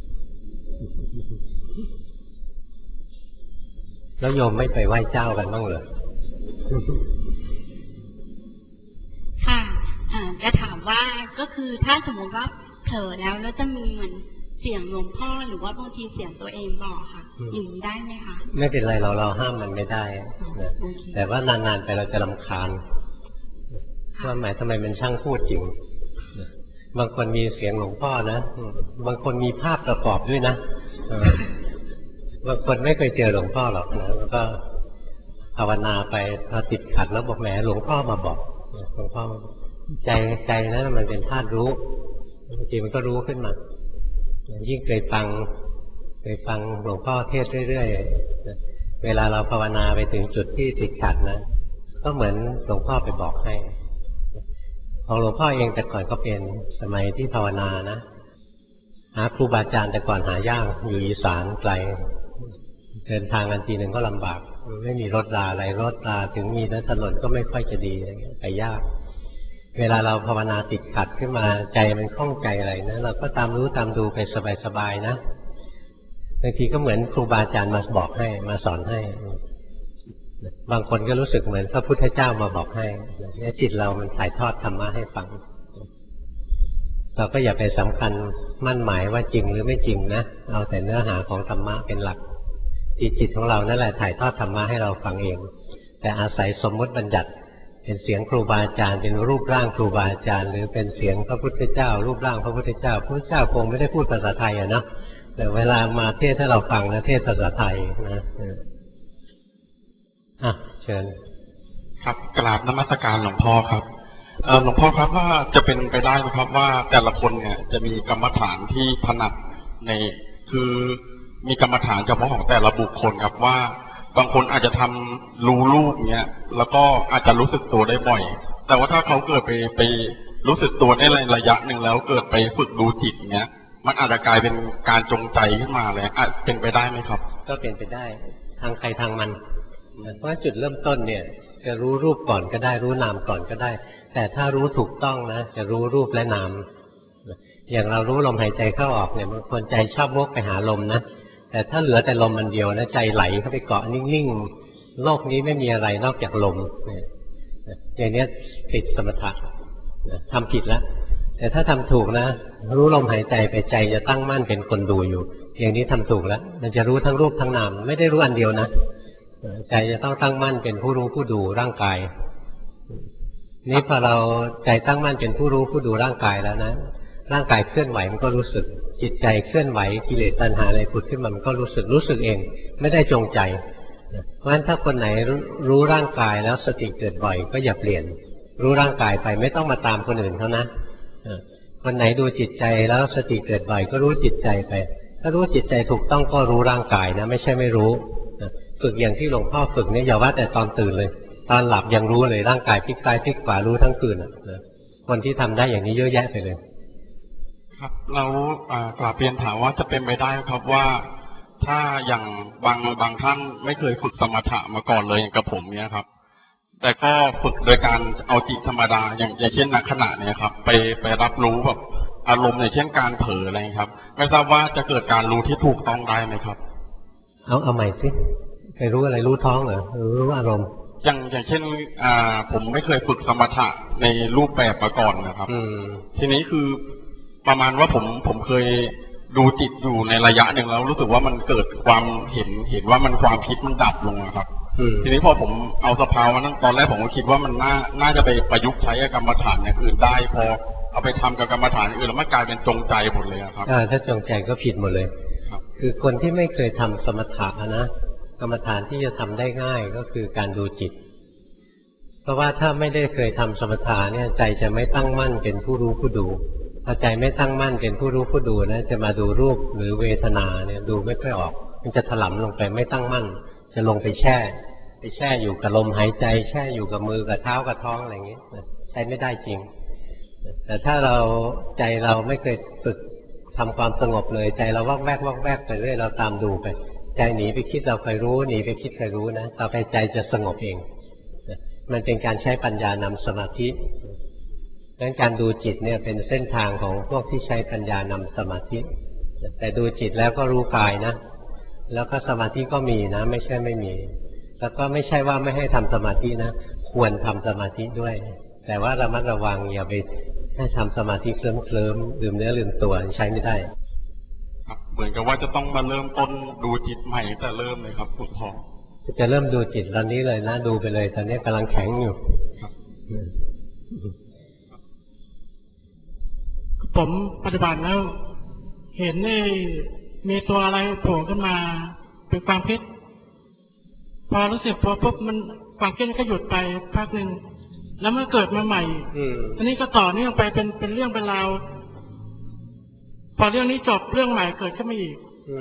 แล้วโยมไม่ไปไหว้เจ้ากันบ้างเหรอค่ะก็ว่าก็คือถ้าสมมติว่าเผลอแล้วจะมีเหมือนเสียงหลวงพ่อหรือว่าบางทีเสียงตัวเองบอกค่ะอยู่ได้ไหมคะไม่เป็นไรเราห้ามมันไม่ได้นะแต่ว่านานๆไปเราจะรำคาญว่าหมายทำไมมันช่างพูดจริงบางคนมีเสียงหลวงพ่อนะบางคนมีภาพประกอบด้วยนะบางคนไม่เคยเจอหลวงพ่อหรอกนะแล้วก็ภาวนาไปพอติดขัดแล้วบอกแหมหลวงพ่อมาบอกหลวงพ่อใจนั้นมันเป็นธาตุรู้บางทีมันก็รู้ขึ้นมายิ่งเคยฟังหลวงพ่อเทศเรื่อยๆเวลาเราภาวนาไปถึงจุดที่ติดขัดนะก็เหมือนหลวงพ่อไปบอกให้ของหลวงพ่อเองแต่ก่อนก็เป็นสมัยที่ภาวนานะหาครูบาอาจารย์แต่ก่อนหายากอยู่อีสานไกลเดินทางกันทีหนึ่งก็ลำบากไม่มีรถราอะไรรถราถึงมีถนนก็ไม่ค่อยจะดีอะไรเงี้ยไปยากเวลาเราภาวนาติดขัดขึ้นมาใจมันคล่องใจอะไรนะเราก็ตามรู้ตามดูไปสบายๆนะบางทีก็เหมือนครูบาอาจารย์มาบอกให้มาสอนให้บางคนก็รู้สึกเหมือนพระพุทธเจ้ามาบอกให้เนี่ยจิตเรามันถ่ายทอดธรรมะให้ฟังเราก็อย่าไปสำคัญมั่นหมายว่าจริงหรือไม่จริงนะเอาแต่เนื้อหาของธรรมะเป็นหลักจิตของเรานั่นแหละถ่ายทอดธรรมะให้เราฟังเองแต่อาศัยสมมติบัญญัติเป็นเสียงครูบาอาจารย์เป็นรูปร่างครูบาอาจารย์หรือเป็นเสียงพระพุทธเจ้ารูปร่างพระพุทธเจ้าพระพุทธเจ้าคงไม่ได้พูดภาษาไทยอะนะแต่เวลามาเทศให้เราฟังนะเทศภาษาไทยนะเชิญครับกราบนมัสการหลวงพ่อครับหลวงพ่อครับว่าจะเป็นไปได้ไหมครับว่าแต่ละคนเนี่ยจะมีกรรมฐานที่ถนัดในคือมีกรรมฐานเฉพาะของแต่ละบุคคลครับว่าบางคนอาจจะทำรู้รูปเนี้ยแล้วก็อาจจะรู้สึกตัวได้บ่อยแต่ว่าถ้าเขาเกิดไปรู้สึกตัวได้ระยะหนึ่งแล้วเกิดไปฝึกดูจิตเนี้ยมันอาจจะกลายเป็นการจงใจขึ้นมาเลยเป็นไปได้ไหมครับก็เป็นไปได้ทางใครทางมันเพราะจุดเริ่มต้นเนี่ยจะรู้รูปก่อนก็ได้รู้นามก่อนก็ได้แต่ถ้ารู้ถูกต้องนะจะรู้รูปและนามอย่างเรารู้ลมหายใจเข้าออกเนี่ยบางคนใจชอบวกไปหาลมนะแต่ถ้าเหลือแต่ลมมันเดียวนะใจไหลเข้าไปเกาะนิ่งๆโลกนี้ไม่มีอะไรนอกจากลมอย่างนี้ผิดสมถะทำผิดแล้วแต่ถ้าทำถูกนะรู้ลมหายใจไปใจจะตั้งมั่นเป็นคนดูอยู่อย่างนี้ทำถูกแล้วมันจะรู้ทั้งรูปทั้งนามไม่ได้รู้อันเดียวนะใจจะต้องตั้งมั่นเป็นผู้รู้ผู้ดูร่างกายนี่พอเราใจตั้งมั่นเป็นผู้รู้ผู้ดูร่างกายแล้วนะร่างกายเคลื่อนไหวมันก็รู้สึกจิตใจเคลื่อนไหวกิเลสตัณหาอะไรผุดขึ้นมามันก็รู้สึกเองไม่ได้จงใจเพราะฉะนั้นถ้าคนไหนรู้ร่างกายแล้วสติเกิดบ่อยก็อย่าเปลี่ยนรู้ร่างกายไปไม่ต้องมาตามคนอื่นเขานะคนไหนดูจิตใจแล้วสติเกิดบ่อยก็รู้จิตใจไปถ้ารู้จิตใจถูกต้องก็รู้ร่างกายนะไม่ใช่ไม่รู้ฝึกอย่างที่หลวงพ่อฝึกเนี่ยอย่าว่าแต่ตอนตื่นเลยตอนหลับยังรู้เลยร่างกายพลิกซ้ายพลิกขวารู้ทั้งคืนคนที่ทำได้อย่างนี้เยอะแยะไปเลยครับเรากราบเรียนถามว่าจะเป็นไปได้ครับว่าถ้าอย่างบางท่านไม่เคยฝึกสมถะมาก่อนเลยอย่างกับผมเนี่ยครับแต่ก็ฝึกโดยการเอาจิตธรรมดาอย่างเช่นณขณะเนี่ยครับไปรับรู้แบบอารมณ์อย่างเช่นการเผลออะไรครับไม่ทราบว่าจะเกิดการรู้ที่ถูกต้องได้ไหมครับเอาใหม่สิไปรู้อะไรรู้ท้องเหรอรู้อารมณ์อย่างเช่นผมไม่เคยฝึกสมถะในรูปแบบมาก่อนนะครับทีนี้คือประมาณว่าผมเคยดูจิตอยู่ในระยะหนึ่งแล้วรู้สึกว่ามันเกิดความเห็นว่ามันความคิดมันดับลงนะครับทีนี้พอผมเอาสภาวะนั้นตอนแรกผมก็คิดว่ามันน่าจะไปประยุกต์ใช้กับกรรมฐานอย่างอื่นได้พอเอาไปทำกับกรรมฐานอื่นแล้วมันกลายเป็นจงใจหมดเลยครับถ้าจงใจก็ผิดหมดเลยคือคนที่ไม่เคยทำสมถะนะกรรมฐานที่จะทำได้ง่ายก็คือการดูจิตเพราะว่าถ้าไม่ได้เคยทำสมถะเนี่ยใจจะไม่ตั้งมั่นเป็นผู้รู้ผู้ดูพอใจไม่ตั้งมั่นเป็นผู้รู้ผู้ดูนะจะมาดูรูปหรือเวทนาเนี่ยดูไม่ค่อยออกมันจะถลำลงไปไม่ตั้งมั่นจะลงไปแช่อยู่กับลมหายใจแช่อยู่กับมือกับเท้ากับท้องอะไรอย่างเงี้ยใช้ไม่ได้จริงแต่ถ้าใจเราไม่เคยฝึกทำความสงบเลยใจเราวอกแวกไปเรื่อยเราตามดูไปใจหนีไปคิดเราคอยรู้หนีไปคิดคอยรู้นะต่อไปใจจะสงบเองมันเป็นการใช้ปัญญานำสมาธิดังนั้นการดูจิตเนี่ยเป็นเส้นทางของพวกที่ใช้ปัญญานำสมาธิแต่ดูจิตแล้วก็รู้กายนะแล้วก็สมาธิก็มีนะไม่ใช่ไม่มีแล้วก็ไม่ใช่ว่าไม่ให้ทำสมาธินะควรทำสมาธิด้วยแต่ว่าระมัดระวังอย่าไปให้ทำสมาธิเคลิ้มลืมเนื้อลืมตัวใช้ไม่ได้ครับเหมือนกับว่าจะต้องมาเริ่มต้นดูจิตใหม่แต่เริ่มเลยครับหลวงพ่อจะเริ่มดูจิตตอนนี้เลยนะดูไปเลยตอนนี้กำลังแข็งอยู่ผมปฏิบัติแล้วเห็นมีตัวอะไรโผล่ขึ้นมาเป็นความคิดพอรู้สึกตัวปุ๊บมันความคิดก็หยุดไปพักหนึ่งแล้วมันเกิดมาใหม่อันนี้ก็ต่อเนื่องไปเป็นเรื่องเป็นราวพอเรื่องนี้จบเรื่องใหม่เกิดขึ้นมาอีก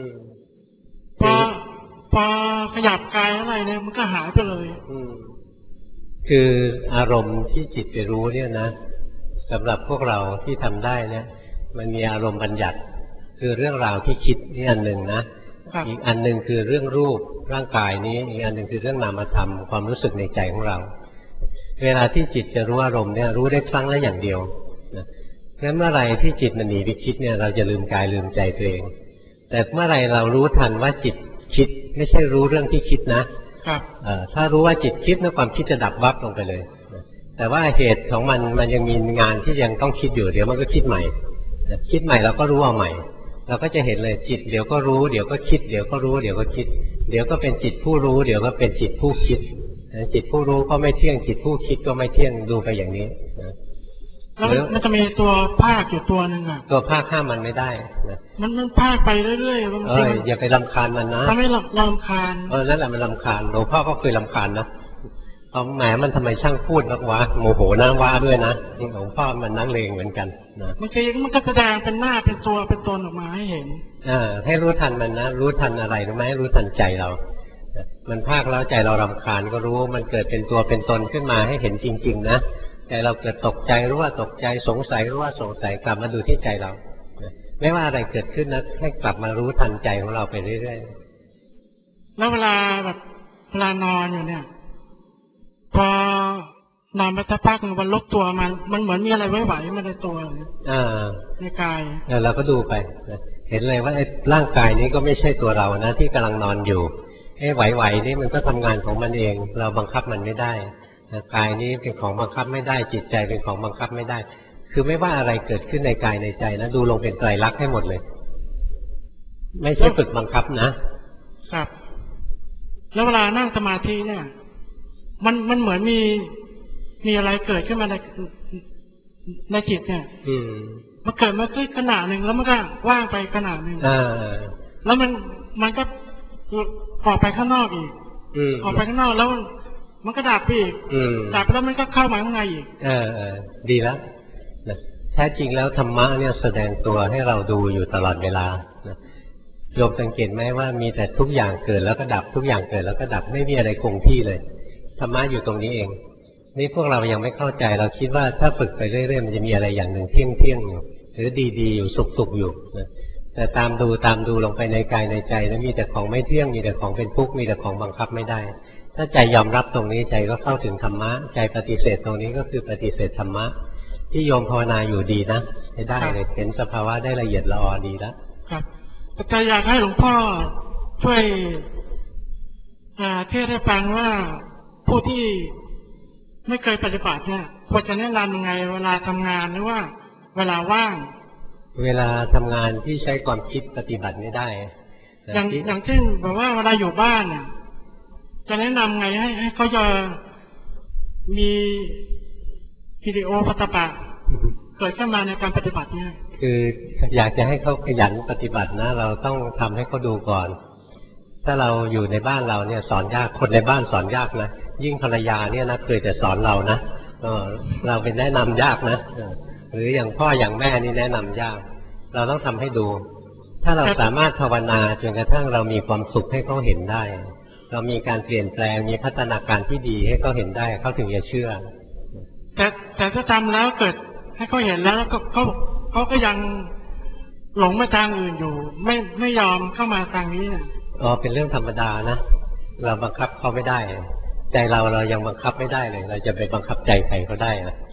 พอขยับกายอะไรเนี่ยมันก็หายไปเลยคืออารมณ์ที่จิตไปรู้เนี่ยนะสำหรับพวกเราที่ทำได้เนี่ยมันมีอารมณ์บัญญัติคือเรื่องราวที่คิดนี่อันหนึ่งนะอีกอันหนึ่งคือเรื่องรูปร่างกายนี้อีกอันหนึ่งคือเรื่องนามธรรมความรู้สึกในใจของเราเวลาที่จิตจะรู้อารมณ์เนี่ยรู้ได้ครั้งละอย่างเดียวนะงั้นเมื่อไรที่จิตมันหนีไปคิดเนี่ยเราจะลืมกายลืมใจตัวเองแต่เมื่อไรเรารู้ทันว่าจิตคิดไม่ใช่รู้เรื่องที่คิดนะถ้ารู้ว่าจิตคิดแล้วความคิดจะดับวับลงไปเลยแต่ว่าเหตุของมันยังมีงานที่ยังต้องคิดอยู่เดี๋ยวมันก็คิดใหม่คิดใหม่เราก็รู้เอาใหม่เราก็จะเห็นเลยจิตเดี๋ยวก็รู้เดี๋ยวก็คิดเดี๋ยวก็รู้เดี๋ยวก็คิดเดี๋ยวก็เป็นจิตผู้รู้เดี๋ยวก็เป็นจิตผู้คิดจิตผู้รู้ก็ไม่เที่ยงจิตผู้คิดก็ไม่เที่ยงดูไปอย่างนี้แล้วมันจะมีตัวภาคอยู่ตัวหนึ่งอ่ะตัวภาคห้ามมันไม่ได้นะมันภาคไปเรื่อยๆบางทีอย่าไปรำคาญมันนะถ้าไม่รำคาญนั่นแหละมันรำคาญหลวงพ่อก็เคยรำคาญนะเอาแหมมันทำไมช่างพูดนักวะโมโหนะว่าด้วยนะหลวงพ่อมันนักเลงเหมือนกันนะบางทีมันก็แสดงเป็นหน้าเป็นตัวเป็นตนออกมาให้เห็นให้รู้ทันมันนะรู้ทันอะไรรู้ไหมรู้ทันใจเรามันภาคแล้วใจเรารำคาญก็รู้มันเกิดเป็นตัวเป็นตนขึ้นมาให้เห็นจริงๆนะใจเราเกิดตกใจรู้ว่าตกใจสงสัยรู้ว่าสงสัยกลับมาดูที่ใจเราไม่ว่าอะไรเกิดขึ้นนะให้กลับมารู้ทันใจของเราไปเรื่อยๆแล้วเวลานอนอยู่เนี่ยพอนอนไปสักพักหนึ่งวันลบตัวมันเหมือนมีอะไรไหวๆมาในตัวในกายเราก็ดูไปเห็นเลยว่าร่างกายนี้ก็ไม่ใช่ตัวเรานะที่กำลังนอนอยู่ไหวๆนี่มันก็ทำงานของมันเองเราบังคับมันไม่ได้กายนี้เป็นของบังคับไม่ได้จิตใจเป็นของบังคับไม่ได้คือไม่ว่าอะไรเกิดขึ้นในกายในใจนะดูลงเป็นไตรลักษณ์ให้หมดเลยไม่ใช่ฝึกบังคับนะครับแล้วเวลานั่งสมาธิเนี่ยมันเหมือนมีอะไรเกิดขึ้นมาในจิตเนี่ยมันเกิดมาขึ้นขณะหนึ่งแล้วมันก็ว่างไปขณะหนึ่งแล้วมันก็ออกไปข้างนอกอีกออกไปข้างนอกแล้วมันก็ดับไปอีกดับแล้วมันก็เข้ามาข้างในอีกดีแล้วแท้จริงแล้วธรรมะเนี่ยแสดงตัวให้เราดูอยู่ตลอดเวลาโยมสังเกตไหมว่ามีแต่ทุกอย่างเกิดแล้วก็ดับทุกอย่างเกิดแล้วก็ดับไม่มีอะไรคงที่เลยธรรมะอยู่ตรงนี้เองนี่พวกเรายังไม่เข้าใจเราคิดว่าถ้าฝึกไปเรื่อยๆมันจะมีอะไรอย่างหนึ่งเที่ยงอยู่หรือดีๆอยู่สุขอยู่แต่ตามดูลงไปในกายในใจแล้วมีแต่ของไม่เที่ยงมีแต่ของเป็นทุกข์มีแต่ของบังคับไม่ได้ถ้าใจยอมรับตรงนี้ใจก็เข้าถึงธรรมะใจปฏิเสธตรงนี้ก็คือปฏิเสธธรรมะที่โยมภาวนาอยู่ดีนะได้เลยเห็นสภาวะได้ละเอียดละออดีแล้วครับแต่อยากให้หลวงพ่อช่วยเทศให้ฟังว่าผู้ที่ไม่เคยปฏิบัติเนี่ยควรจะแนะนำยังไงเวลาทำงานหรือว่าเวลาว่างเวลาทำงานที่ใช้ความคิดปฏิบัติไม่ได้อย่างเช่นแบบว่าเวลาอยู่บ้านเนี่ยจะแนะนำไงให้เขาจะมีวิดีโอปฏิบัติเกิดขึ้นมาในการปฏิบัติเนี่ยคืออยากจะให้เขาขยันปฏิบัตินะเราต้องทำให้เขาดูก่อนถ้าเราอยู่ในบ้านเราเนี่ยสอนยากคนในบ้านสอนยากนะยิ่งภรรยาเนี่ยนะเคยแต่สอนเรานะเราเป็นแนะนำยากนะหรืออย่างพ่ออย่างแม่นี่แนะนำยากเราต้องทำให้ดูถ้าเราสามารถภาวนาจนกระทั่งเรามีความสุขให้เขาเห็นได้เรามีการเปลี่ยนแปลงมีพัฒนาการที่ดีให้เขาเห็นได้เขาถึงจะเชื่อแต่ถ้าทำแล้วเกิดให้เขาเห็นแล้วเขาก็ยังหลงไปทางอื่นอยู่ไม่ยอมเข้ามาทางนี้เป็นเรื่องธรรมดานะเราบังคับเขาไม่ได้ใจเรายังบังคับไม่ได้เลยเราจะไปบังคับใจใครเขาได้นะ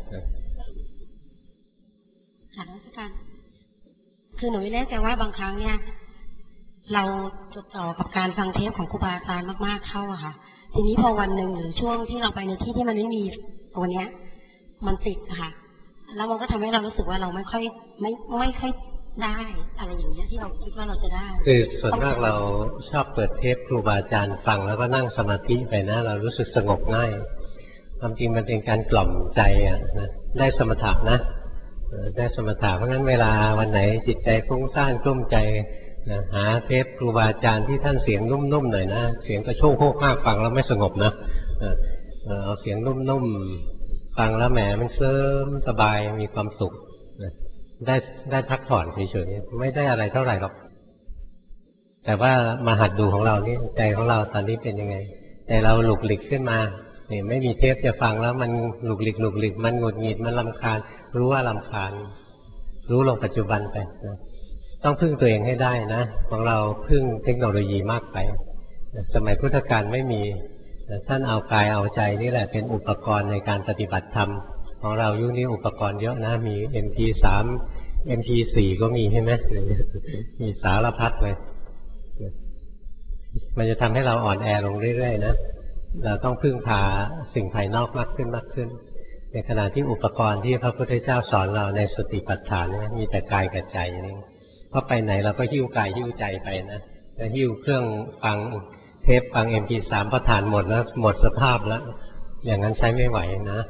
ค่ะนักการคือหนูไม่แน่ใจว่าบางครั้งเนี่ยเราจดจ่อกับการฟังเทปของครูบาอาจารย์มากๆเข้าอะค่ะทีนี้พอวันหนึ่งหรือช่วงที่เราไปในที่ที่มันไม่มีตัวเนี้ยมันติดค่ะแล้วมันก็ทำให้เรารู้สึกว่าเราไม่ค่อยได้อะไรอย่างเงี้ยที่เราคิดว่าเราจะได้คือส่วนมากเราชอบเปิดเทปครูบาอาจารย์ฟังแล้วก็นั่งสมาธิไปนะเรารู้สึกสงบง่ายความจริงมันเป็นการกล่อมใจนะได้สมถะนะได้สมถะเพราะงั้นเวลาวันไหนจิตใจฟุ้งซ่านกลุ้มใจนะหาเทปครูบาอาจารย์ที่ท่านเสียงนุ่มๆหน่อยนะเสียงกระโชกโคกมากฟังแล้วไม่สงบนะเอาเสียงนุ่มๆฟังแล้วแหมมันเคลิ้มสบายมีความสุขได้พักผ่อนเฉยๆไม่ได้อะไรเท่าไหร่หรอกแต่ว่ามาหัดดูของเรานี่ใจของเราตอนนี้เป็นยังไงใจเราหลุกหลิกขึ้นมาเนี่ยไม่มีเทปจะฟังแล้วมันหลุกหลิกมันหงุดหงิดมันรำคาญรู้ว่ารำคาญรู้ลงปัจจุบันไปนะต้องพึ่งตัวเองให้ได้นะของเราพึ่งเทคโนโลยีมากไปสมัยพุทธกาลไม่มีท่านเอากายเอาใจนี่แหละเป็นอุปกรณ์ในการปฏิบัติธรรมของเรายุคนี้อุปกรณ์เยอะนะมี MP3 MP4 ก็มีใช่ไหมมีสารพัดเลยมันจะทำให้เราอ่อนแอลงเรื่อยๆนะเราต้องพึ่งพาสิ่งภายนอกมากขึ้นในขณะที่อุปกรณ์ที่พระพุทธเจ้าสอนเราในสติปัฏฐานนี่มีแต่กายกับใจนี่พอไปไหนเราก็หิ้วกายหิ้วใจไปนะแล้วหิ้วเครื่องฟังเทปฟัง MP3 พอทานหมดแล้วหมดสภาพแล้วอย่างนั้นใช้ไม่ไหวนะ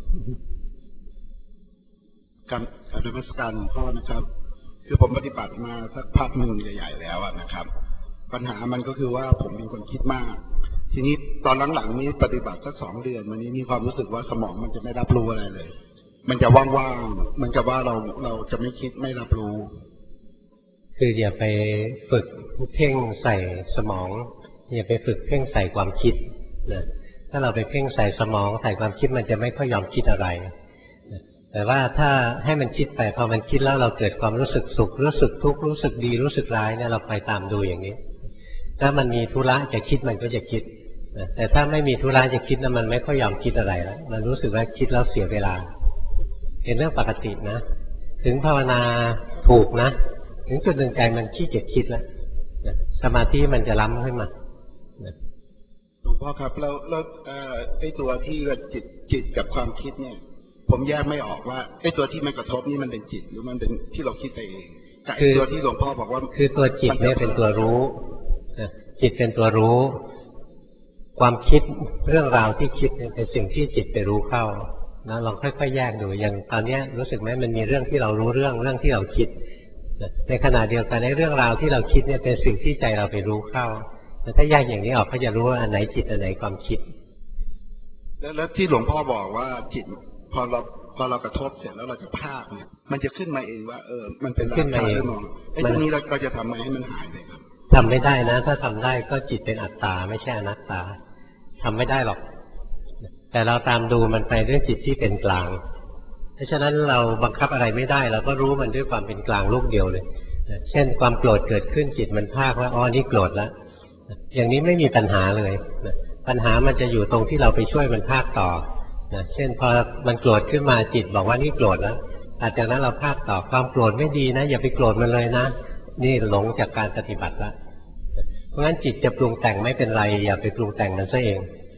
การนมัสการหลวงพ่อนะครับคือผมปฏิบัติมาสักพักหนึ่งใหญ่ๆแล้วนะครับปัญหามันก็คือว่าผมเป็นคนคิดมากทีนี้ตอนหลังๆนี้ปฏิบัติสัก2 เดือนวันนี้มีความรู้สึกว่าสมองมันจะไม่รับรู้อะไรเลยมันจะว่างๆมันจะว่าเราจะไม่คิดไม่รับรู้คืออย่าไปฝึกเพ่งใส่สมองอย่าไปฝึกเพ่งใส่ความคิดนะถ้าเราไปเพ่งใส่สมองใส่ความคิดมันจะไม่ค่อยยอมคิดอะไรแต่ว่าถ้าให้มันคิดไปพอมันคิดแล้วเราเกิดความรู้สึกสุขรู้สึกทุกข์รู้สึกดีรู้สึกร้ายเนี่ยเราไปตามดูอย่างนี้ถ้ามันมีธุระจะคิดมันก็จะคิดแต่ถ้าไม่มีธุระจะคิดแล้วมันไม่ค่อยยอมคิดอะไรแล้วมันรู้สึกว่าคิดแล้วเสียเวลาเป็นเรื่องปกตินะถึงภาวนาถูกนะถึงจุดหนึ่งใจมันขี้เกียจคิดแล้วสมาธิมันจะล้ำขึ้นมาหลวงพ่อครับแล้วไอ้ตัวที่จิตกับความคิดเนี่ยผมแยกไม่ออกว่าไอ้ตัวที่มันกระทบนี่มันเป็นจิตหรือมันเป็นที่เราคิดไปเองกับตัวที่หลวงพ่อบอกว่าคือตัวจิตเนี่ยเป็นตัวรู้จิตเป็นตัวรู้ความคิดเรื่องราวที่คิดเป็นสิ่งที่จิตไปรู้เข้านะลองค่อยๆแยกดูอย่างตอนนี้รู้สึกไหมมันมีเรื่องที่เรารู้เรื่องที่เราคิดในขณะเดียวกันในเรื่องราวที่เราคิดเนี่ยเป็นสิ่งที่ใจเราไปรู้เข้าถ้าแยกอย่างนี้ออกก็จะรู้ว่าอันไหนจิตอันไหนความคิดแล้วที่หลวงพ่อบอกว่าจิตพอเรากระทบเสร็จแล้วเราจะภาคเนี่ยมันจะขึ้นมาเองว่ามันเป็นขึ้นมาเองไอ้ตรงนี้เราจะทำไงให้มันหายเลยครับทำไม่ได้นะถ้าทำได้ก็จิตเป็นอัตตาไม่ใช่อนัตตาทำไม่ได้หรอกแต่เราตามดูมันไปด้วยจิตที่เป็นกลางเพราะฉะนั้นเราบังคับอะไรไม่ได้เราก็รู้มันด้วยความเป็นกลางลูกเดียวเลยเช่นความโกรธเกิดขึ้นจิตมันภาคว่าอ๋อนี่โกรธแล้วอย่างนี้ไม่มีปัญหาเลยปัญหามันจะอยู่ตรงที่เราไปช่วยมันภาคต่อเช่นพอมันโกรธขึ้นมาจิตบอกว่านี่โกรธแล้วหลังจากนั้นเราภาคต่อความโกรธไม่ดีนะอย่าไปโกรธมันเลยนะนี่หลงจากการปฏิบัติละเพราะงั้นจิตจะปรุงแต่งไม่เป็นไรอย่าไปปรุงแต่งมันซะเอง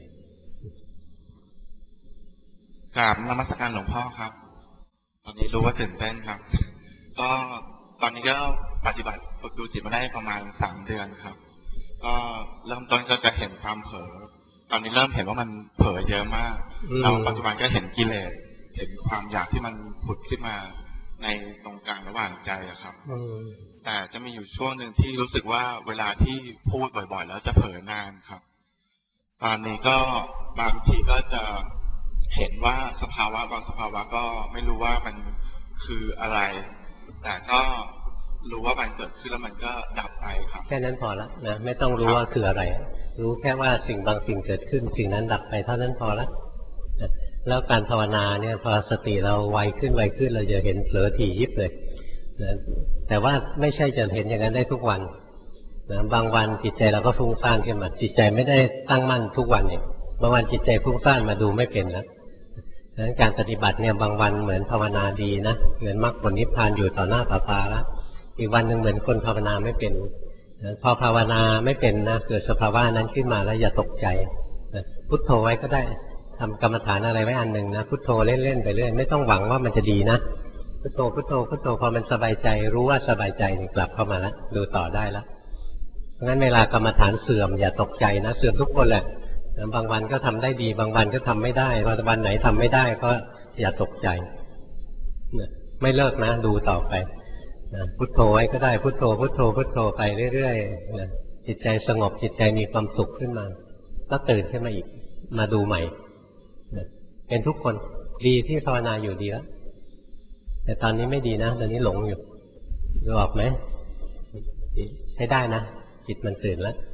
กราบนมัสการหลวงพ่อครับตอนนี้รู้ว่าตื่นเต้นครับก็ตอนนี้ก็ปฏิบัติฝึกดูจิตมาได้ประมาณ3 เดือนครับก็เริ่มต้นก็จะเห็นความเผลอตอนนี้เริ่มเห็นว่ามันเผลอเยอะมากเราปัจจุบันก็เห็นกิเลสเห็นความอยากที่มันผุดขึ้นมาในตรงกลางระหว่างใจครับแต่จะมีอยู่ช่วงหนึ่งที่รู้สึกว่าเวลาที่พูดบ่อยๆแล้วจะเผลอนานครับตอนนี้ก็บางทีก็จะเห็นว่าสภาวะบางสภาวะก็ไม่รู้ว่ามันคืออะไรแต่ก็รู้ว่ามันเกิดขึ้นแล้วมันก็ดับไปครับแค่นั้นพอละนะไม่ต้องรู้ว่าคืออะไรรู้แค่ว่าสิ่งบางสิ่งเกิดขึ้นสิ่งนั้นดับไปเท่านั้นพอละแล้วการภาวนาเนี่ยพอสติเราไวขึ้นเราจะเห็นเผลอถี่ยิบเลยนะแต่ว่าไม่ใช่จะเห็นอย่างนั้นได้ทุกวันนะบางวันจิตใจเราก็ฟุ้งซ่านขึ้นมาจิตใจไม่ได้ตั้งมั่นทุกวันเนี่ยบางวันจิตใจฟุ้งซ่านมาดูไม่เป็นแล้วดังนั้นการปฏิบัติเนี่ยบางวันเหมือนภาวนาดีนะเหมือนมรรคผลนิพพานอยู่ต่อหน้าต่อตาแล้วอีกวันหนึ่งเหมือนคนภาวนาไม่เป็นพอภาวนาไม่เป็นนะเกิดสภาวะนั้นขึ้นมาแล้วอย่าตกใจพุทโธไว้ก็ได้ทำกรรมฐานอะไรไว้อันหนึ่งนะพุทโธเล่นๆไปเรื่อยไม่ต้องหวังว่ามันจะดีนะพุทโธพุทโธพุทโธพอมันสบายใจรู้ว่าสบายใจนี่กลับเข้ามาแล้วดูต่อได้แล้วเพราะงั้นเวลากรรมฐานเสื่อมอย่าตกใจนะเสื่อมทุกคนแหละบางวันก็ทำได้ดีบางวันก็ทำไม่ได้วันไหนทำไม่ได้ก็อย่าตกใจไม่เลิกนะดูต่อไปพุทโธไว้ก็ได้พุทโธพุทโธพุทโธไปเรื่อยๆจิตใจสงบจิตใจมีความสุขขึ้นมาก็ตื่นขึ้นมาอีกมาดูใหม่เป็นทุกคนดีที่ภาวนาอยู่ดีแล้วแต่ตอนนี้ไม่ดีนะตอนนี้หลงอยู่ดูออกไหมใช้ได้นะจิตมันตื่นแล้ว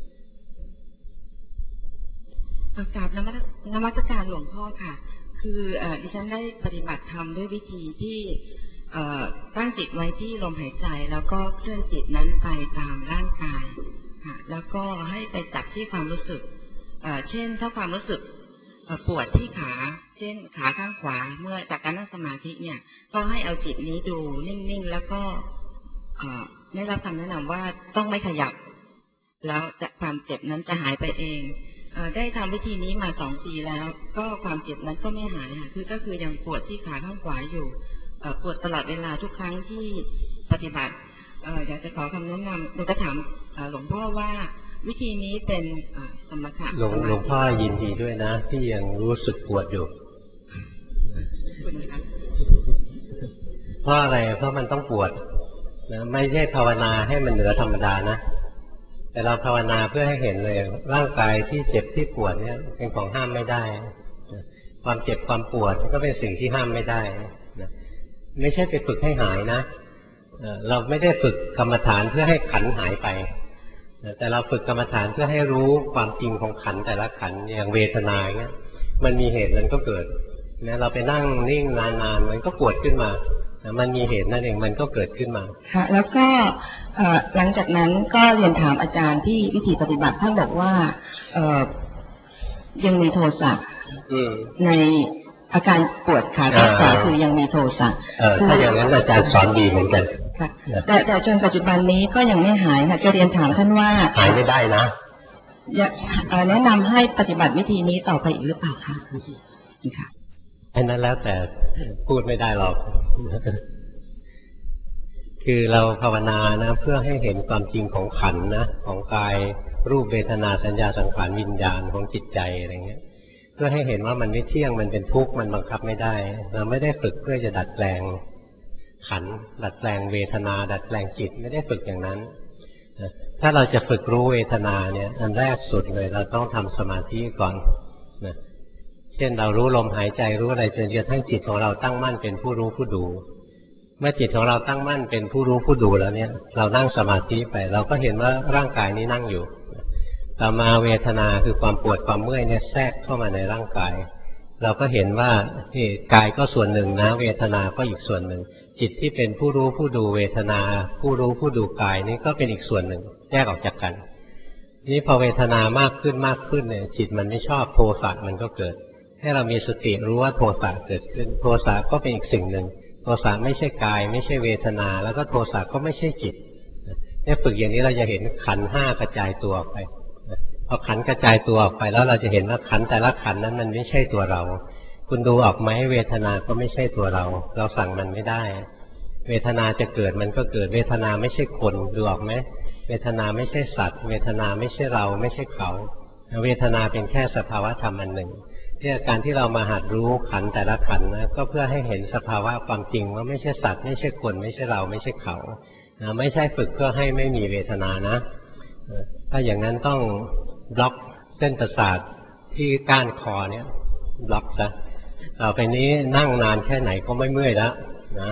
กราบนมัสการหลวงพ่อค่ะคือดิฉันได้ปฏิบัติธรรมด้วยวิธีที่ตั้งจิตไว้ที่ลมหายใจแล้วก็เคลื่อนจิตนั้นไปตามร่างกายค่ะแล้วก็ให้ไปจับที่ความรู้สึกเช่นถ้าความรู้สึกปวดที่ขาเช่นขาข้างขวาเมื่อจากการนั่งสมาธิเนี่ยก็ให้เอาจิตนี้ดูนิ่งๆแล้วก็ได้รับคำแนะนำว่าต้องไม่ขยับแล้วความเจ็บนั้นจะหายไปเองได้ทำวิธีนี้มา2 ปีแล้วก็ความเจ็บนั้นก็ไม่หายค่ะก็คือยังปวดที่ขาข้างขวาอยู่ปวดตลอดเวลาทุกครั้งที่ปฏิบัติอยากจะขอคำแนะนำหนูจะถามหลวงพ่อว่าวิธีนี้เป็นสมถะหลวงพ่อยินดีด้วยนะที่ยังรู้สึกปวดอยู่เพราะอะไรเพราะมันต้องปวดนะไม่ใช่ภาวนาให้มันเหนือธรรมดานะแต่เราภาวนาเพื่อให้เห็นเลยร่างกายที่เจ็บที่ปวดเนี่ยเป็นของห้ามไม่ได้ความเจ็บความปวดก็เป็นสิ่งที่ห้ามไม่ได้ไม่ใช่ไปฝึกให้หายนะเราไม่ได้ฝึกกรรมฐานเพื่อให้ขันหายไปแต่เราฝึกกรรมฐานเพื่อให้รู้ความจริงของขันแต่ละขันอย่างเวทนาเงี้ยมันมีเหตุมันก็เกิดนะเราไปนั่งนิ่งนานๆมันก็ปวดขึ้นมามันมีเหตุนั่นเองมันก็เกิดขึ้นมาค่ะแล้วก็หลังจากนั้นก็เรียนถามอาจารย์ที่วิธีปฏิบัติท่านบอกว่ายังมีโทสะในอาการปวดขาข้างขวาคือยังมีโทสะถ้าอย่างนั้นอาจารย์สอนดีเหมือนกันค่ะแต่จนปัจจุบันนี้ก็ยังไม่หายค่ะจะเรียนถามท่านว่าหายไม่ได้นะแนะนำให้ปฏิบัติวิธีนี้ต่อไปอีกหรือเปล่าคะค่ะอันนั้นแล้วแต่พูดไม่ได้หรอกคือเราภาวนานะเพื่อให้เห็นความจริงของขันธ์นะของกายรูปเวทนาสัญญาสังขารวิญญาณของจิตใจอะไรเงี้ยเพื่อให้เห็นว่ามันไม่เที่ยงมันเป็นทุกข์มันบังคับไม่ได้เราไม่ได้ฝึกเพื่อจะดัดแปลงขันธ์ดัดแปลงเวทนาดัดแปลงจิตไม่ได้ฝึกอย่างนั้นถ้าเราจะฝึกรู้เวทนาเนี่ยอันแรกสุดเลยเราต้องทำสมาธิก่อนนะเช่นเรารู้ลมหายใจรู้อะไรจนกระทั่งจิตของเราตั้งมั่นเป็นผู้รู้ผู้ดูเมื่อจิตของเราตั้งมั่นเป็นผู้รู้ผู้ดูแล้วเนี่ยเรานั่งสมาธิไปเราก็เห็นว่าร่างกายนี้นั่งอยู่ต่อมาเวทนาคือความปวดความเมื่อยเนี่ยแทรกเข้ามาในร่างกายเราก็เห็นว่ากายก็ส่วนหนึ่งนะเวทนาก็อีกส่วนหนึ่งจิตที่เป็นผู้รู้ผู้ดูเวทนาผู้รู้ผู้ดูกายนี่ก็เป็นอีกส่วนหนึ่งแยกออกจากกันนี้พอเวทนามากขึ้นมากขึ้นเนี่ยจิตมันไม่ชอบโทสะมันก็เกิดให้เรามีสติรู้ว่าโทสะเกิดขึ้นโทสะก็เป็นอีกสิ่งหนึ่งโทสะไม่ใช่กายไม่ใช่เวทนาแล้วก็โทสะก็ไม่ใช่จิตเนี่ยฝึกอย่างนี้เราจะเห็นขันธ์ห้ากระจายตัวออกไปพอขันธ์กระจายตัวออกไปแล้วเราจะเห็นว่าขันธ์แต่ละขันธ์นั้นมันไม่ใช่ตัวเราคุณดูออกไหมเวทนาก็ไม่ใช่ตัวเราเราสั่งมันไม่ได้เวทนาจะเกิดมันก็เกิดเวทนาไม่ใช่คนดูออกไหมเวทนาไม่ใช่สัตว์เวทนาไม่ใช่เราไม่ใช่เขาเวทนาเป็นแค่สภาวะธรรมอันหนึ่งเนี่ยการที่เรามาหัดรู้ขันธ์แต่ละขันธ์นะก็เพื่อให้เห็นสภาวะความจริงว่าไม่ใช่สัตว์ไม่ใช่คนไม่ใช่เราไม่ใช่เขาไม่ใช่ฝึกเพื่อให้ไม่มีเวทนานะถ้าอย่างนั้นต้องบล็อกเส้นประสาทที่ก้านคอเนี่ยบล็อกซะต่อไปนี้นั่งนานแค่ไหนก็ไม่เมื่อยแล้วนะ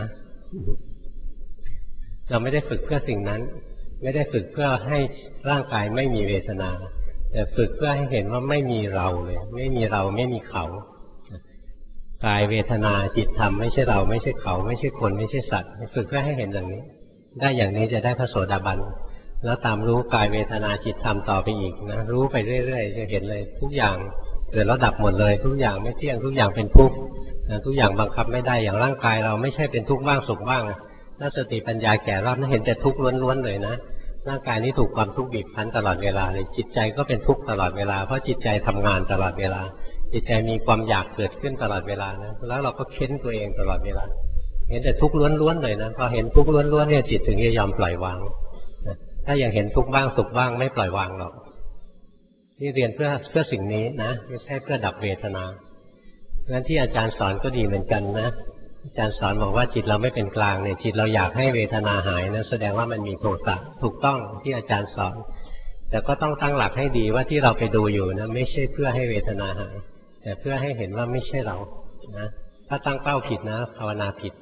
เราไม่ได้ฝึกเพื่อสิ่งนั้นไม่ได้ฝึกเพื่อให้ร่างกายไม่มีเวทนาแต่ฝึกเพื่อให้เห็นว่าไม่มีเราเลยไม่มีเราไม่มีเขากายเวทนาจิตธรรมไม่ใช่เราไม่ใช่เขาไม่ใช่คนไม่ใช่สัตว์ฝึกเพื่อให้เห็นอย่างนี้ได้อย่างนี้จะได้พระโสดาบันแล้วตามรู้กายเวทนาจิตธรรมต่อไปอีกนะรู้ไปเรื่อยๆจะเห็นเลยทุกอย่างเกิดแล้วดับหมดเลยทุกอย่างไม่เที่ยงทุกอย่างเป็นทุกข์ทุกอย่างบังคับไม่ได้อย่างร่างกายเราไม่ใช่เป็นทุกข์บ้างสุขบ้างถ้าสติปัญญาแก่รอบนั้นเห็นแต่ทุกข์ล้วนๆเลยนะร่างกายนี้ถูกความทุกข์บีบคั้นตลอดเวลาเลยจิตใจก็เป็นทุกข์ตลอดเวลาเพราะจิตใจทำงานตลอดเวลาจิตใจมีความอยากเกิดขึ้นตลอดเวลานะแล้วเราก็เค้นตัวเองตลอดเวลาเห็นแต่ทุกข์ล้วนๆเลยนะพอเห็นทุกข์ล้วนๆเนี่ยจิตถึงจะยอมปล่อยวางถ้ายังเห็นทุกข์บ้างสุขบ้างไม่ปล่อยวางหรอกที่เรียนเพื่อสิ่งนี้นะไม่ใช่เพื่อดับเวทนาเพราะฉะนั้นที่อาจารย์สอนก็ดีเหมือนกันนะอาจารย์สอนบอกว่าจิตเราไม่เป็นกลางเนี่ยจิตเราอยากให้เวทนาหายนะแสดงว่ามันมีโทสะถูกต้องที่อาจารย์สอนแต่ก็ต้องตั้งหลักให้ดีว่าที่เราไปดูอยู่นะไม่ใช่เพื่อให้เวทนาหายแต่เพื่อให้เห็นว่าไม่ใช่เรานะถ้าตั้งเป้าผิดนะภาวนาผิด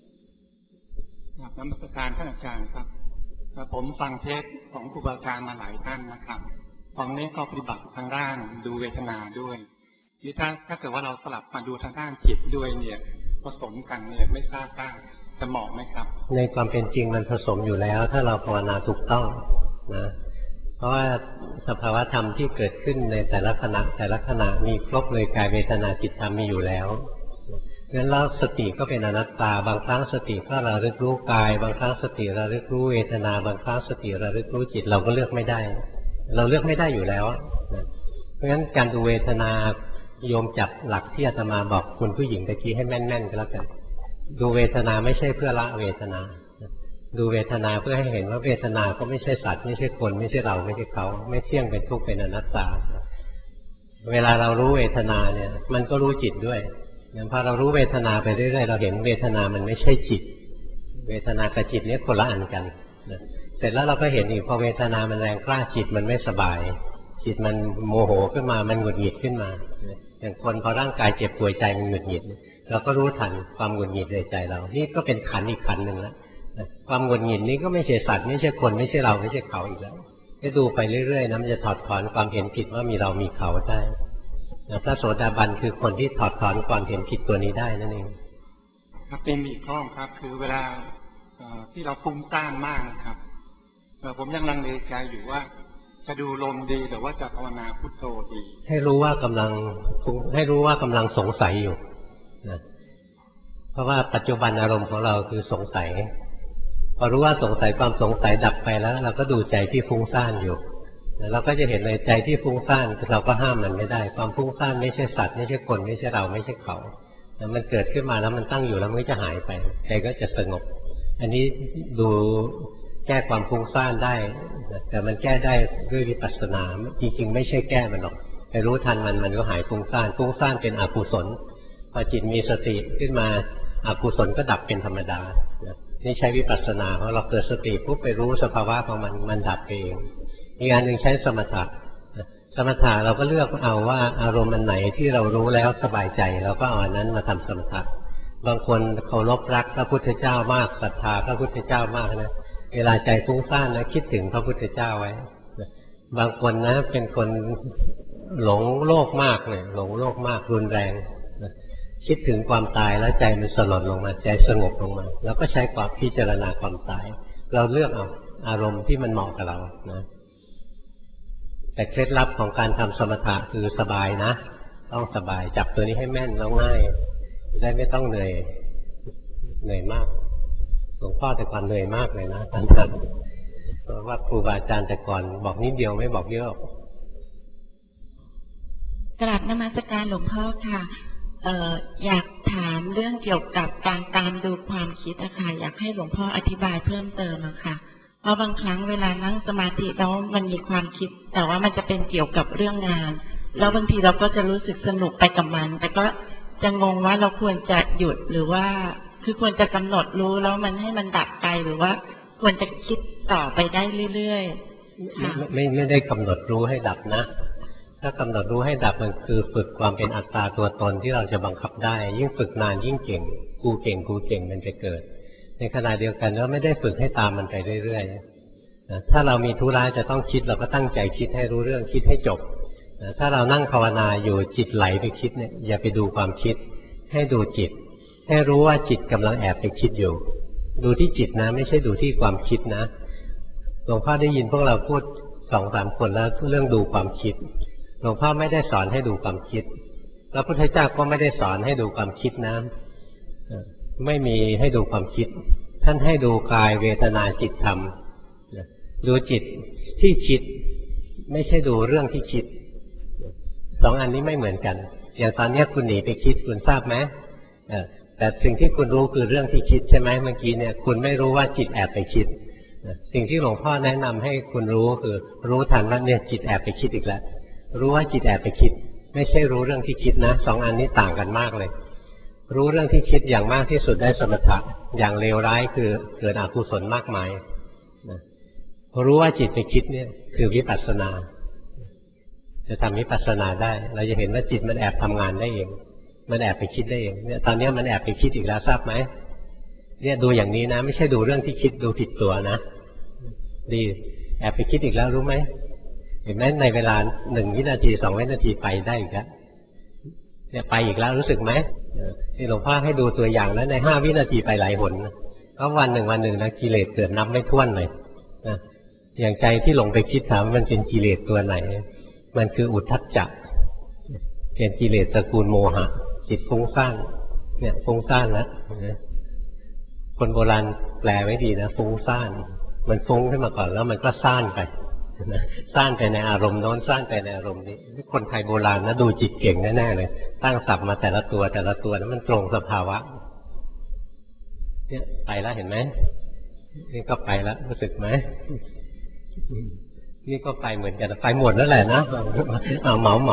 นมัสการท่านอาจารย์ครับผมฟังเทศของครูบาอาจารย์มาหลายท่านนะครับตอนนี้ก็ปฏิบัติทางด้านดูเวทนาด้วยที่ถ้าเกิดว่าเราสลับมาดูทางด้านจิตด้วยเนี่ยผสมกันเนี่ยไม่ทราบว่าจะเหมาะไหมครับในความเป็นจริงมันผสมอยู่แล้วถ้าเราภาวนาถูกต้องนะเพราะว่าสภาวะธรรมที่เกิดขึ้นในแต่ละขณะมีครบเลยกายเวทนาจิตธรรมมีอยู่แล้วงั้นแล้วสติก็เป็นอนัตตาบางครั้งสติก็ระลึกรู้กายบางครั้งสติระลึกรู้เวทนาบางครั้งสติระลึกรู้จิตเราก็เลือกไม่ได้เราเลือกไม่ได้อยู่แล้วนะเพราะฉะนั้นการดูเวทนาโยมจับหลักที่อาตมาบอกคุณผู้หญิงตะกี้ให้แม่นๆก็แล้วกันดูเวทนาไม่ใช่เพื่อละเวทนาดูเวทนาเพื่อให้เห็นว่าเวทนาก็ไม่ใช่สัตว์ไม่ใช่คนไม่ใช่เราไม่ใช่เขาไม่เที่ยงเป็นทุกข์เป็นอนัตตาเวลาเรารู้เวทนาเนี่ยมันก็รู้จิตด้วยพอเรารู้เวทนาไปเรื่อยๆเราเห็นเวทนามันไม่ใช่จิตเวทนากับจิตเนี่ยคนละอันกันเสร็จแล้วเราก็เห็นอีกพอเวทนามันแรงกล้าจิตมันไม่สบายจิตมันโมโหขึ้นมามันหงุดหงิดขึ้นมาอย่างคนพอร่างกายเจ็บป่วยใจมันหงุดหงิดเราก็รู้ทันความหงุดหงิดในใจเรานี่ก็เป็นขันธ์อีกขันธ์หนึ่งแล้วความหงุดหงิดนี้ก็ไม่ใช่สัตว์ไม่ใช่คนไม่ใช่เราไม่ใช่เขาอีกแล้วให้ดูไปเรื่อยๆนะมันจะถอดถอนความเห็นผิดว่ามีเรามีเขาได้พระโสดาบันคือคนที่ถอดถอนความเห็นผิดตัวนี้ได้นั่นเองครับเป็นอีกข้อครับคือเวลาที่เราฟุ้งซ่านมากนะครับผมยังลังเลใจอยู่ว่าจะดูลมดีหรือว่าจะภาวนาพุทโธดีให้รู้ว่ากำลังสงสัยอยู่นะเพราะว่าปัจจุบันอารมณ์ของเราคือสงสัยพอรู้ว่าสงสัยความสงสัยดับไปแล้วเราก็ดูใจที่ฟุ้งซ่านอยู่เราก็จะเห็นเลยใจที่ฟุ้งซ่านเราก็ห้ามมันไม่ได้ความฟุ้งซ่านไม่ใช่สัตว์ไม่ใช่คนไม่ใช่เราไม่ใช่เขามันเกิดขึ้นมาแล้วมันตั้งอยู่แล้วมันก็จะหายไปใจก็จะสงบอันนี้ดูแก้ความฟุ้งซ่านได้แต่มันแก้ได้ด้วยวิปัสสนาจริงๆไม่ใช่แก้มันหรอกไปรู้ทันมันก็หายฟุ้งซ่านเป็นอกุศลพอจิตมีสติขึ้นมาอกุศลก็ดับเป็นธรรมดานี่ใช้วิปัสสนาเพราะเราเกิดสติปุ๊บไปรู้สภาวะของมันดับไปเองอีกอันหนึ่งใช้สมถะเราก็เลือกเอาว่าอารมณ์อันไหนที่เรารู้แล้วสบายใจเราก็เอาอันนั้นมาทำสมถะบางคนเคารพรักพระพุทธเจ้ามากศรัทธาพระพุทธเจ้ามากนะเวลาใจฟุ้งซ่านนะคิดถึงพระพุทธเจ้าไว้บางคนนะเป็นคนหลงโลกมากเลยหลงโลกมากรุนแรงคิดถึงความตายแล้วใจมันสลดลงมาใจสงบลงมาแล้วก็ใช้ความพิจารณาความตายเราเลือกเอาอารมณ์ที่มันเหมาะกับเรานะแต่เคล็ดลับของการทำสมถะคือสบายนะต้องสบายจับตัวนี้ให้แม่นแล้วง่ายได้ไม่ต้องเหนื่อยมากหลวงพ่อแต่ก่อนเหนื่อยมากเลยนะตอนนั้นเพราะว่าครูบาอาจารย์แต่ก่อนบอกนิดเดียวไม่บอกเยอะกราบนมัสการหลวงพ่อค่ะอยากถามเรื่องเกี่ยวกับการตามดูความคิดอะค่ะอยากให้หลวงพ่ออธิบายเพิ่มเติมอะค่ะเพราะบางครั้งเวลานั่งสมาธิแล้วมันมีความคิดแต่ว่ามันจะเป็นเกี่ยวกับเรื่องงานแล้วบางทีเราก็จะรู้สึกสนุกไปกับมันแต่ก็จะงงว่าเราควรจะหยุดหรือว่าคือควรจะกำหนดรู้แล้วมันให้มันดับไปหรือว่าควรจะคิดต่อไปได้เรื่อยๆไม่ได้กำหนดรู้ให้ดับนะถ้ากำหนดรู้ให้ดับมันคือฝึกความเป็นอัตตาตัวตนที่เราจะบังคับได้ยิ่งฝึกนานยิ่งเก่งกูเก่งมันจะเกิดในขณะเดียวกันแล้วไม่ได้ฝึกให้ตามมันไปเรื่อยๆถ้าเรามีธุระจะต้องคิดเราก็ตั้งใจคิดให้รู้เรื่องคิดให้จบถ้าเรานั่งภาวนาอยู่จิตไหลไปคิดเนี่ยอย่าไปดูความคิดให้ดูจิตให้รู้ว่าจิตกำลังแอบไปคิดอยู่ดูที่จิตนะไม่ใช่ดูที่ความคิดนะหลวงพ่อได้ยินพวกเราพูด 2-3 คนแล้วเรื่องดูความคิดหลวงพ่อไม่ได้สอนให้ดูความคิดพระพุทธเจ้าก็ไม่ได้สอนให้ดูความคิดนะไม่มีให้ดูความคิดท่านให้ดูกายเวทนาจิตธรรมดูจิตที่คิดไม่ใช่ดูเรื่องที่คิด 2 อันนี้ไม่เหมือนกันอย่างตอนนี้คุณหนีไปคิดคุณทราบไหมแต่สิ่งที่คุณรู้คือเรื่องที่คิดใช่ไหมเมื่อกี้เนี่ยคุณไม่รู้ว่าจิตแอบไปคิดสิ่งที่หลวงพ่อแนะนำให้คุณรู้คือรู้ทันว่าเนี่ยจิตแอบไปคิดอีกแล้วรู้ว่าจิตแอบไปคิดไม่ใช่รู้เรื่องที่คิดนะสองอันนี้ต่างกันมากเลยรู้เรื่องที่คิดอย่างมากที่สุดได้สมถะอย่างเลวร้ายคือเกิดอกุศลมากมายรู้ว่าจิตไปคิดเนี่ยคือวิปัสสนาจะทำวิปัสสนาได้เราจะเห็นว่าจิตมันแอบทำงานได้เองมันแอบไปคิดได้เองเนี่ยตอนนี้มันแอบไปคิดอีกแล้วทราบไหมเนี่ยดูอย่างนี้นะไม่ใช่ดูเรื่องที่คิดดูผิดตัวนะดีแอบไปคิดอีกแล้วรู้ไหมเห็นไหมในเวลา1 วินาที2 วินาทีไปได้อีกแล้วเนี่ยไปอีกแล้วรู้สึกไหมที่หลวงพ่อให้ดูตัวอย่างแล้วใน5 วินาทีไปหลายหนก็วันหนึ่งนะกิเลสเกิดนับไม่ถ้วนเลยนะอย่างใจที่หลงไปคิดถามมันเป็นกิเลสตัวไหนมันคืออุทธัจจะเป็นกิเลสตระกูลโมหะจิตฟุ้งซ่านเนี่ยฟุ้งซ่านแล้วคนโบราณแปลไว้ดีนะฟุ้งซ่านมันฟุ้งขึ้นมาก่อนแล้วมันก็ซ่านไปซ่านไปในอารมณ์โน้นซ่านไปในอารมณ์นี้คนไทยโบราณนะดูจิตเก่งแน่ๆเลยตั้งศัพท์มาแต่ละตัวนั้นมันตรงสภาวะเนี่ยไปแล้วเห็นไหมนี่ก็ไปแล้วรู้สึกไหมนี่ก็ไปเหมือนกันไปหมดแล้วแหละนะเหมา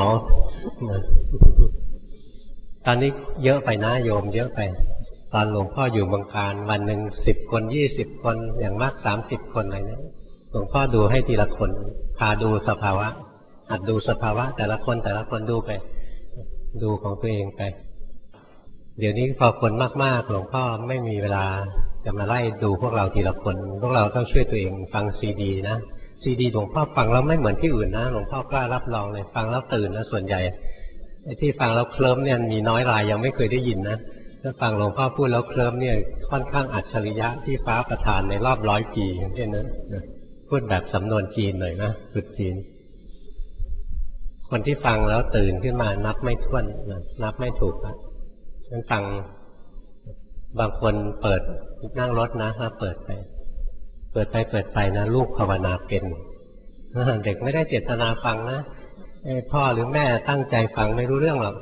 ตอนนี้เยอะไปนะโยมเยอะไปตอนหลวงพ่ออยู่บางการวันหนึ่ง10 คน20 คนอย่างมาก30 คนอะไรเนี่ยหลวงพ่อดูให้ทีละคนพาดูสภาวะหัดดูสภาวะแต่ละคนดูไปดูของตัวเองไปเดี๋ยวนี้พอคนมากๆหลวงพ่อไม่มีเวลาจะมาไล่ดูพวกเราทีละคนพวกเราต้องช่วยตัวเองฟังซีดีนะซีดีหลวงพ่อฟังแล้วไม่เหมือนที่อื่นนะหลวงพ่อกล้ารับรองเลยฟังแล้วตื่นนะส่วนใหญ่ที่ฟังแล้วเคลิ้มเนี่ยมีน้อยรายยังไม่เคยได้ยินนะถ้าฟังหลวงพ่อพูดแล้วเคลิ้มเนี่ยค่อนข้างอัจฉริยะที่ฟ้าประทานในรอบ100 ปีอย่างเช่นนั้นพูดแบบสำนวนจีนหน่อยนะฝึกจีนคนที่ฟังแล้วตื่นขึ้นมานับไม่ถ้วนนับไม่ถูกนะฉันฟังบางคนเปิดนั่งรถนะเปิดไปนะลูกภาวนาเป็นเด็กไม่ได้เจตนาฟังนะพ่อหรือแม่ตั้งใจฟังไม่รู้เรื่องหรอก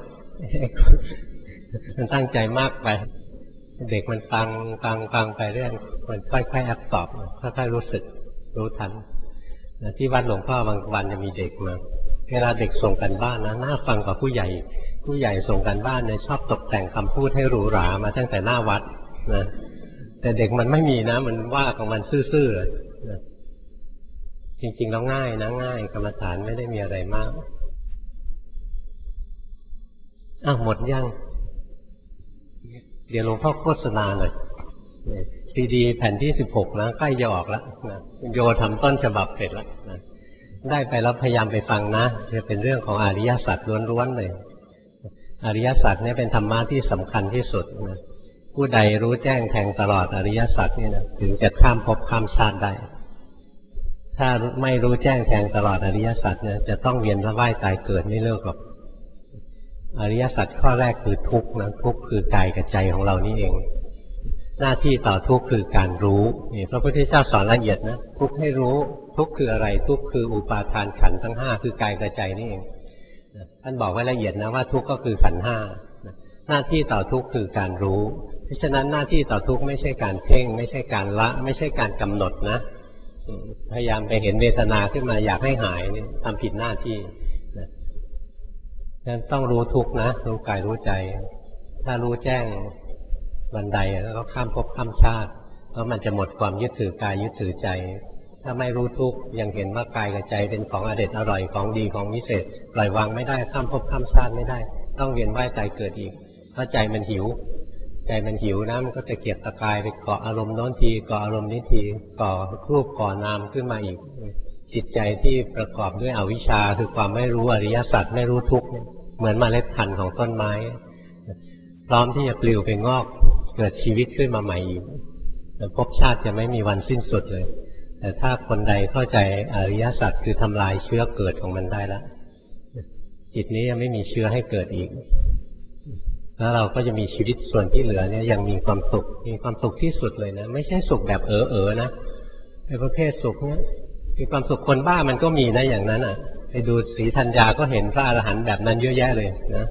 มันตั้งใจมากไปเด็กมันฟังไปเรื่องมันค่อยๆแอบตอบค่อยๆรู้สึกรู้ทันที่วัดหลวงพ่อบางวันจะมีเด็กมาเวลาเด็กส่งกันบ้านนะน่าฟังกว่าผู้ใหญ่ส่งกันบ้านเนี่ยชอบตกแต่งคำพูดให้หรูหรามาตั้งแต่หน้าวัดนะแต่เด็กมันไม่มีนะมันว่าของมันซื่อๆเลยนะจริงๆแล้วง่ายนะง่ายกรรมฐานไม่ได้มีอะไรมากหมดยังเดี๋ยวหลวงพ่อโฆษณาหน่อยซีดีแผ่นที่16นะใกล้จะออกแล้วนะโยทำต้นฉบับเสร็จแล้วนะได้ไปแล้วพยายามไปฟังนะจะเป็นเรื่องของอริยสัจล้วนๆเลยอริยสัจเนี่ยเป็นธรรมะที่สำคัญที่สุดนะผู้ใดรู้แจ้งแทงตลอดอริยสัจนี่นะถึงจะข้ามภพข้ามชาติได้ถ้าไม่รู้แจ้งแทงตลอดอริยสัจเนี่ยจะต้องเวียนว่ายตายเกิดไม่เลิกหรอกอริยสัจข้อแรกคือทุกข์นะทุกข์คือกายกับใจของเรานี่เองหน้าที่ต่อทุกข์คือการรู้นี่พระพุทธเจ้าสอนละเอียดนะทุกข์ให้รู้ทุกข์คืออะไรทุกข์คืออุปาทานขันธ์ทั้ง5คือกายกับใจนี่เองท่านบอกไว้ละเอียดนะว่าทุกข์ก็คือขันธ์5หน้าที่ต่อทุกข์คือการรู้เพราะฉะนั้นหน้าที่ต่อทุกข์ไม่ใช่การเพ่งไม่ใช่การละไม่ใช่การกำหนดนะพยายามไปเห็นเวทนาขึ้นมาอยากให้หายนี่ทำผิดหน้าที่นั้นต้องรู้ทุกข์นะรู้กายรู้ใจถ้ารู้แจ้งบันไดแล้วก็ข้ามภพข้ามชาติเพราะมันจะหมดความยึดถือกายยึดถือใจถ้าไม่รู้ทุกข์ยังเห็นว่ากายกับใจเป็นของอเด็ดอร่อยของดีของวิเศษปล่อยวางไม่ได้ข้ามภพข้ามชาติไม่ได้ต้องเวียนว่ายตายเกิดอีกเพราะใจมันหิวนะมันก็จะเกียจตะกายไปเกาะอารมณ์โน้นทีเกาะอารมณ์นี้ทีก่อรูปก่อนามขึ้นมาอีกจิตใจที่ประกอบด้วยอวิชชาคือความไม่รู้อริยสัจไม่รู้ทุกข์เหมือนเมล็ดพันธุ์ของต้นไม้พร้อมที่จะปลิวไปงอกเกิดชีวิตขึ้นมาใหม่อีกภพชาติจะไม่มีวันสิ้นสุดเลยแต่ถ้าคนใดเข้าใจอริยสัจคือทำลายเชื้อเกิดของมันได้แล้วจิตนี้ยังไม่มีเชื้อให้เกิดอีกแล้วเราก็จะมีชีวิตส่วนที่เหลือเนี่ยยังมีความสุขที่สุดเลยนะไม่ใช่สุขแบบนะเป็นประเภทสุขเนี่ยมีความสุขคนบ้ามันก็มีนะอย่างนั้นอ่ะไปดูศรีธัญญาก็เห็นพระอรหันต์แบบนั้นเยอะแยะเลยนะ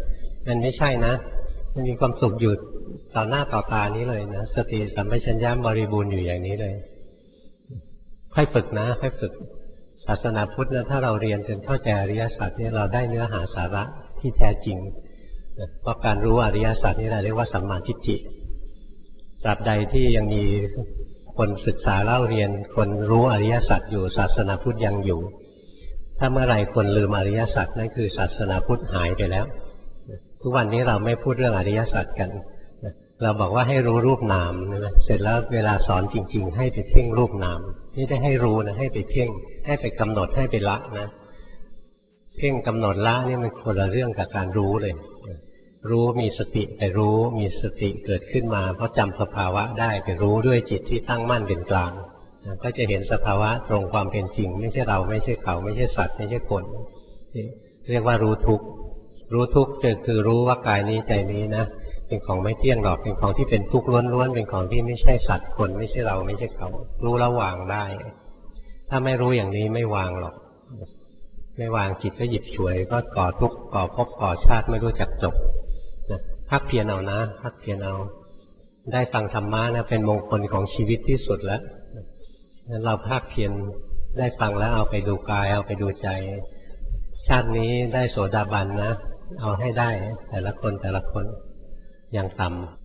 มันไม่ใช่นะมันมีความสุขอยู่ต่อหน้าต่อตานี้เลยนะสติสัมปชัญญะบริบูรณ์อยู่อย่างนี้เลยค่อยฝึกนะค่อยฝึกศาสนาพุทธนะถ้าเราเรียนจนเข้าใจอริยสัจเนี่ยเราได้เนื้อหาสาระที่แท้จริงเพราะการรู้อริยสัจนี่เราเรียกว่าสัมมาทิฏฐิตราบใดที่ยังมีคนศึกษาเล่าเรียนคนรู้อริยสัจอยู่ศาสนาพุทธยังอยู่ถ้าเมื่อไหร่คนลืมอริยสัจนั่นคือศาสนาพุทธหายไปแล้วทุกวันนี้เราไม่พูดเรื่องอริยสัจกันเราบอกว่าให้รู้รูปนามเสร็จแล้วเวลาสอนจริงๆให้ไปเพ่งรูปนามไม่ได้ให้รู้นะให้ไปเพ่งให้ไปกำหนดให้ไปละนะเพ่งกำหนดละนี่มันคนละเรื่องกับการรู้เลยรู้มีสติไปรู้มีสติเกิดขึ้นมาเพราะจำสภาวะได้ไปรู้ด้วยจิตที่ตั้งมั่นเป็นกลางก็จะเห็นสภาวะตรงความเป็นจริงไม่ใช่เราไม่ใช่เขาไม่ใช่สัตว์ไม่ใช่คนเรียกว่ารู้ทุกข์รู้ทุกข์คือรู้ว่ากายนี้ใจนี้นะเป็นของไม่เที่ยงหรอกเป็นของที่เป็นทุกข์ล้วนๆเป็นของที่ไม่ใช่สัตว์คนไม่ใช่เราไม่ใช่เขารู้แล้ววางได้ถ้าไม่รู้อย่างนี้ไม่วางหรอกไม่วางจิตก็หยิบฉวยก็ก่อทุกข์ก่อภพก่อชาติไม่รู้จักจบพักเพียรเอานะพักเพียรเอาได้ฟังธรรมะนะเป็นมงคลของชีวิตที่สุดแล้วงั้นเราภาคเพียรได้ฟังแล้วเอาไปดูกายเอาไปดูใจชาตินี้ได้โสดาบันนะเอาให้ได้แต่ละคนอย่างต่ำ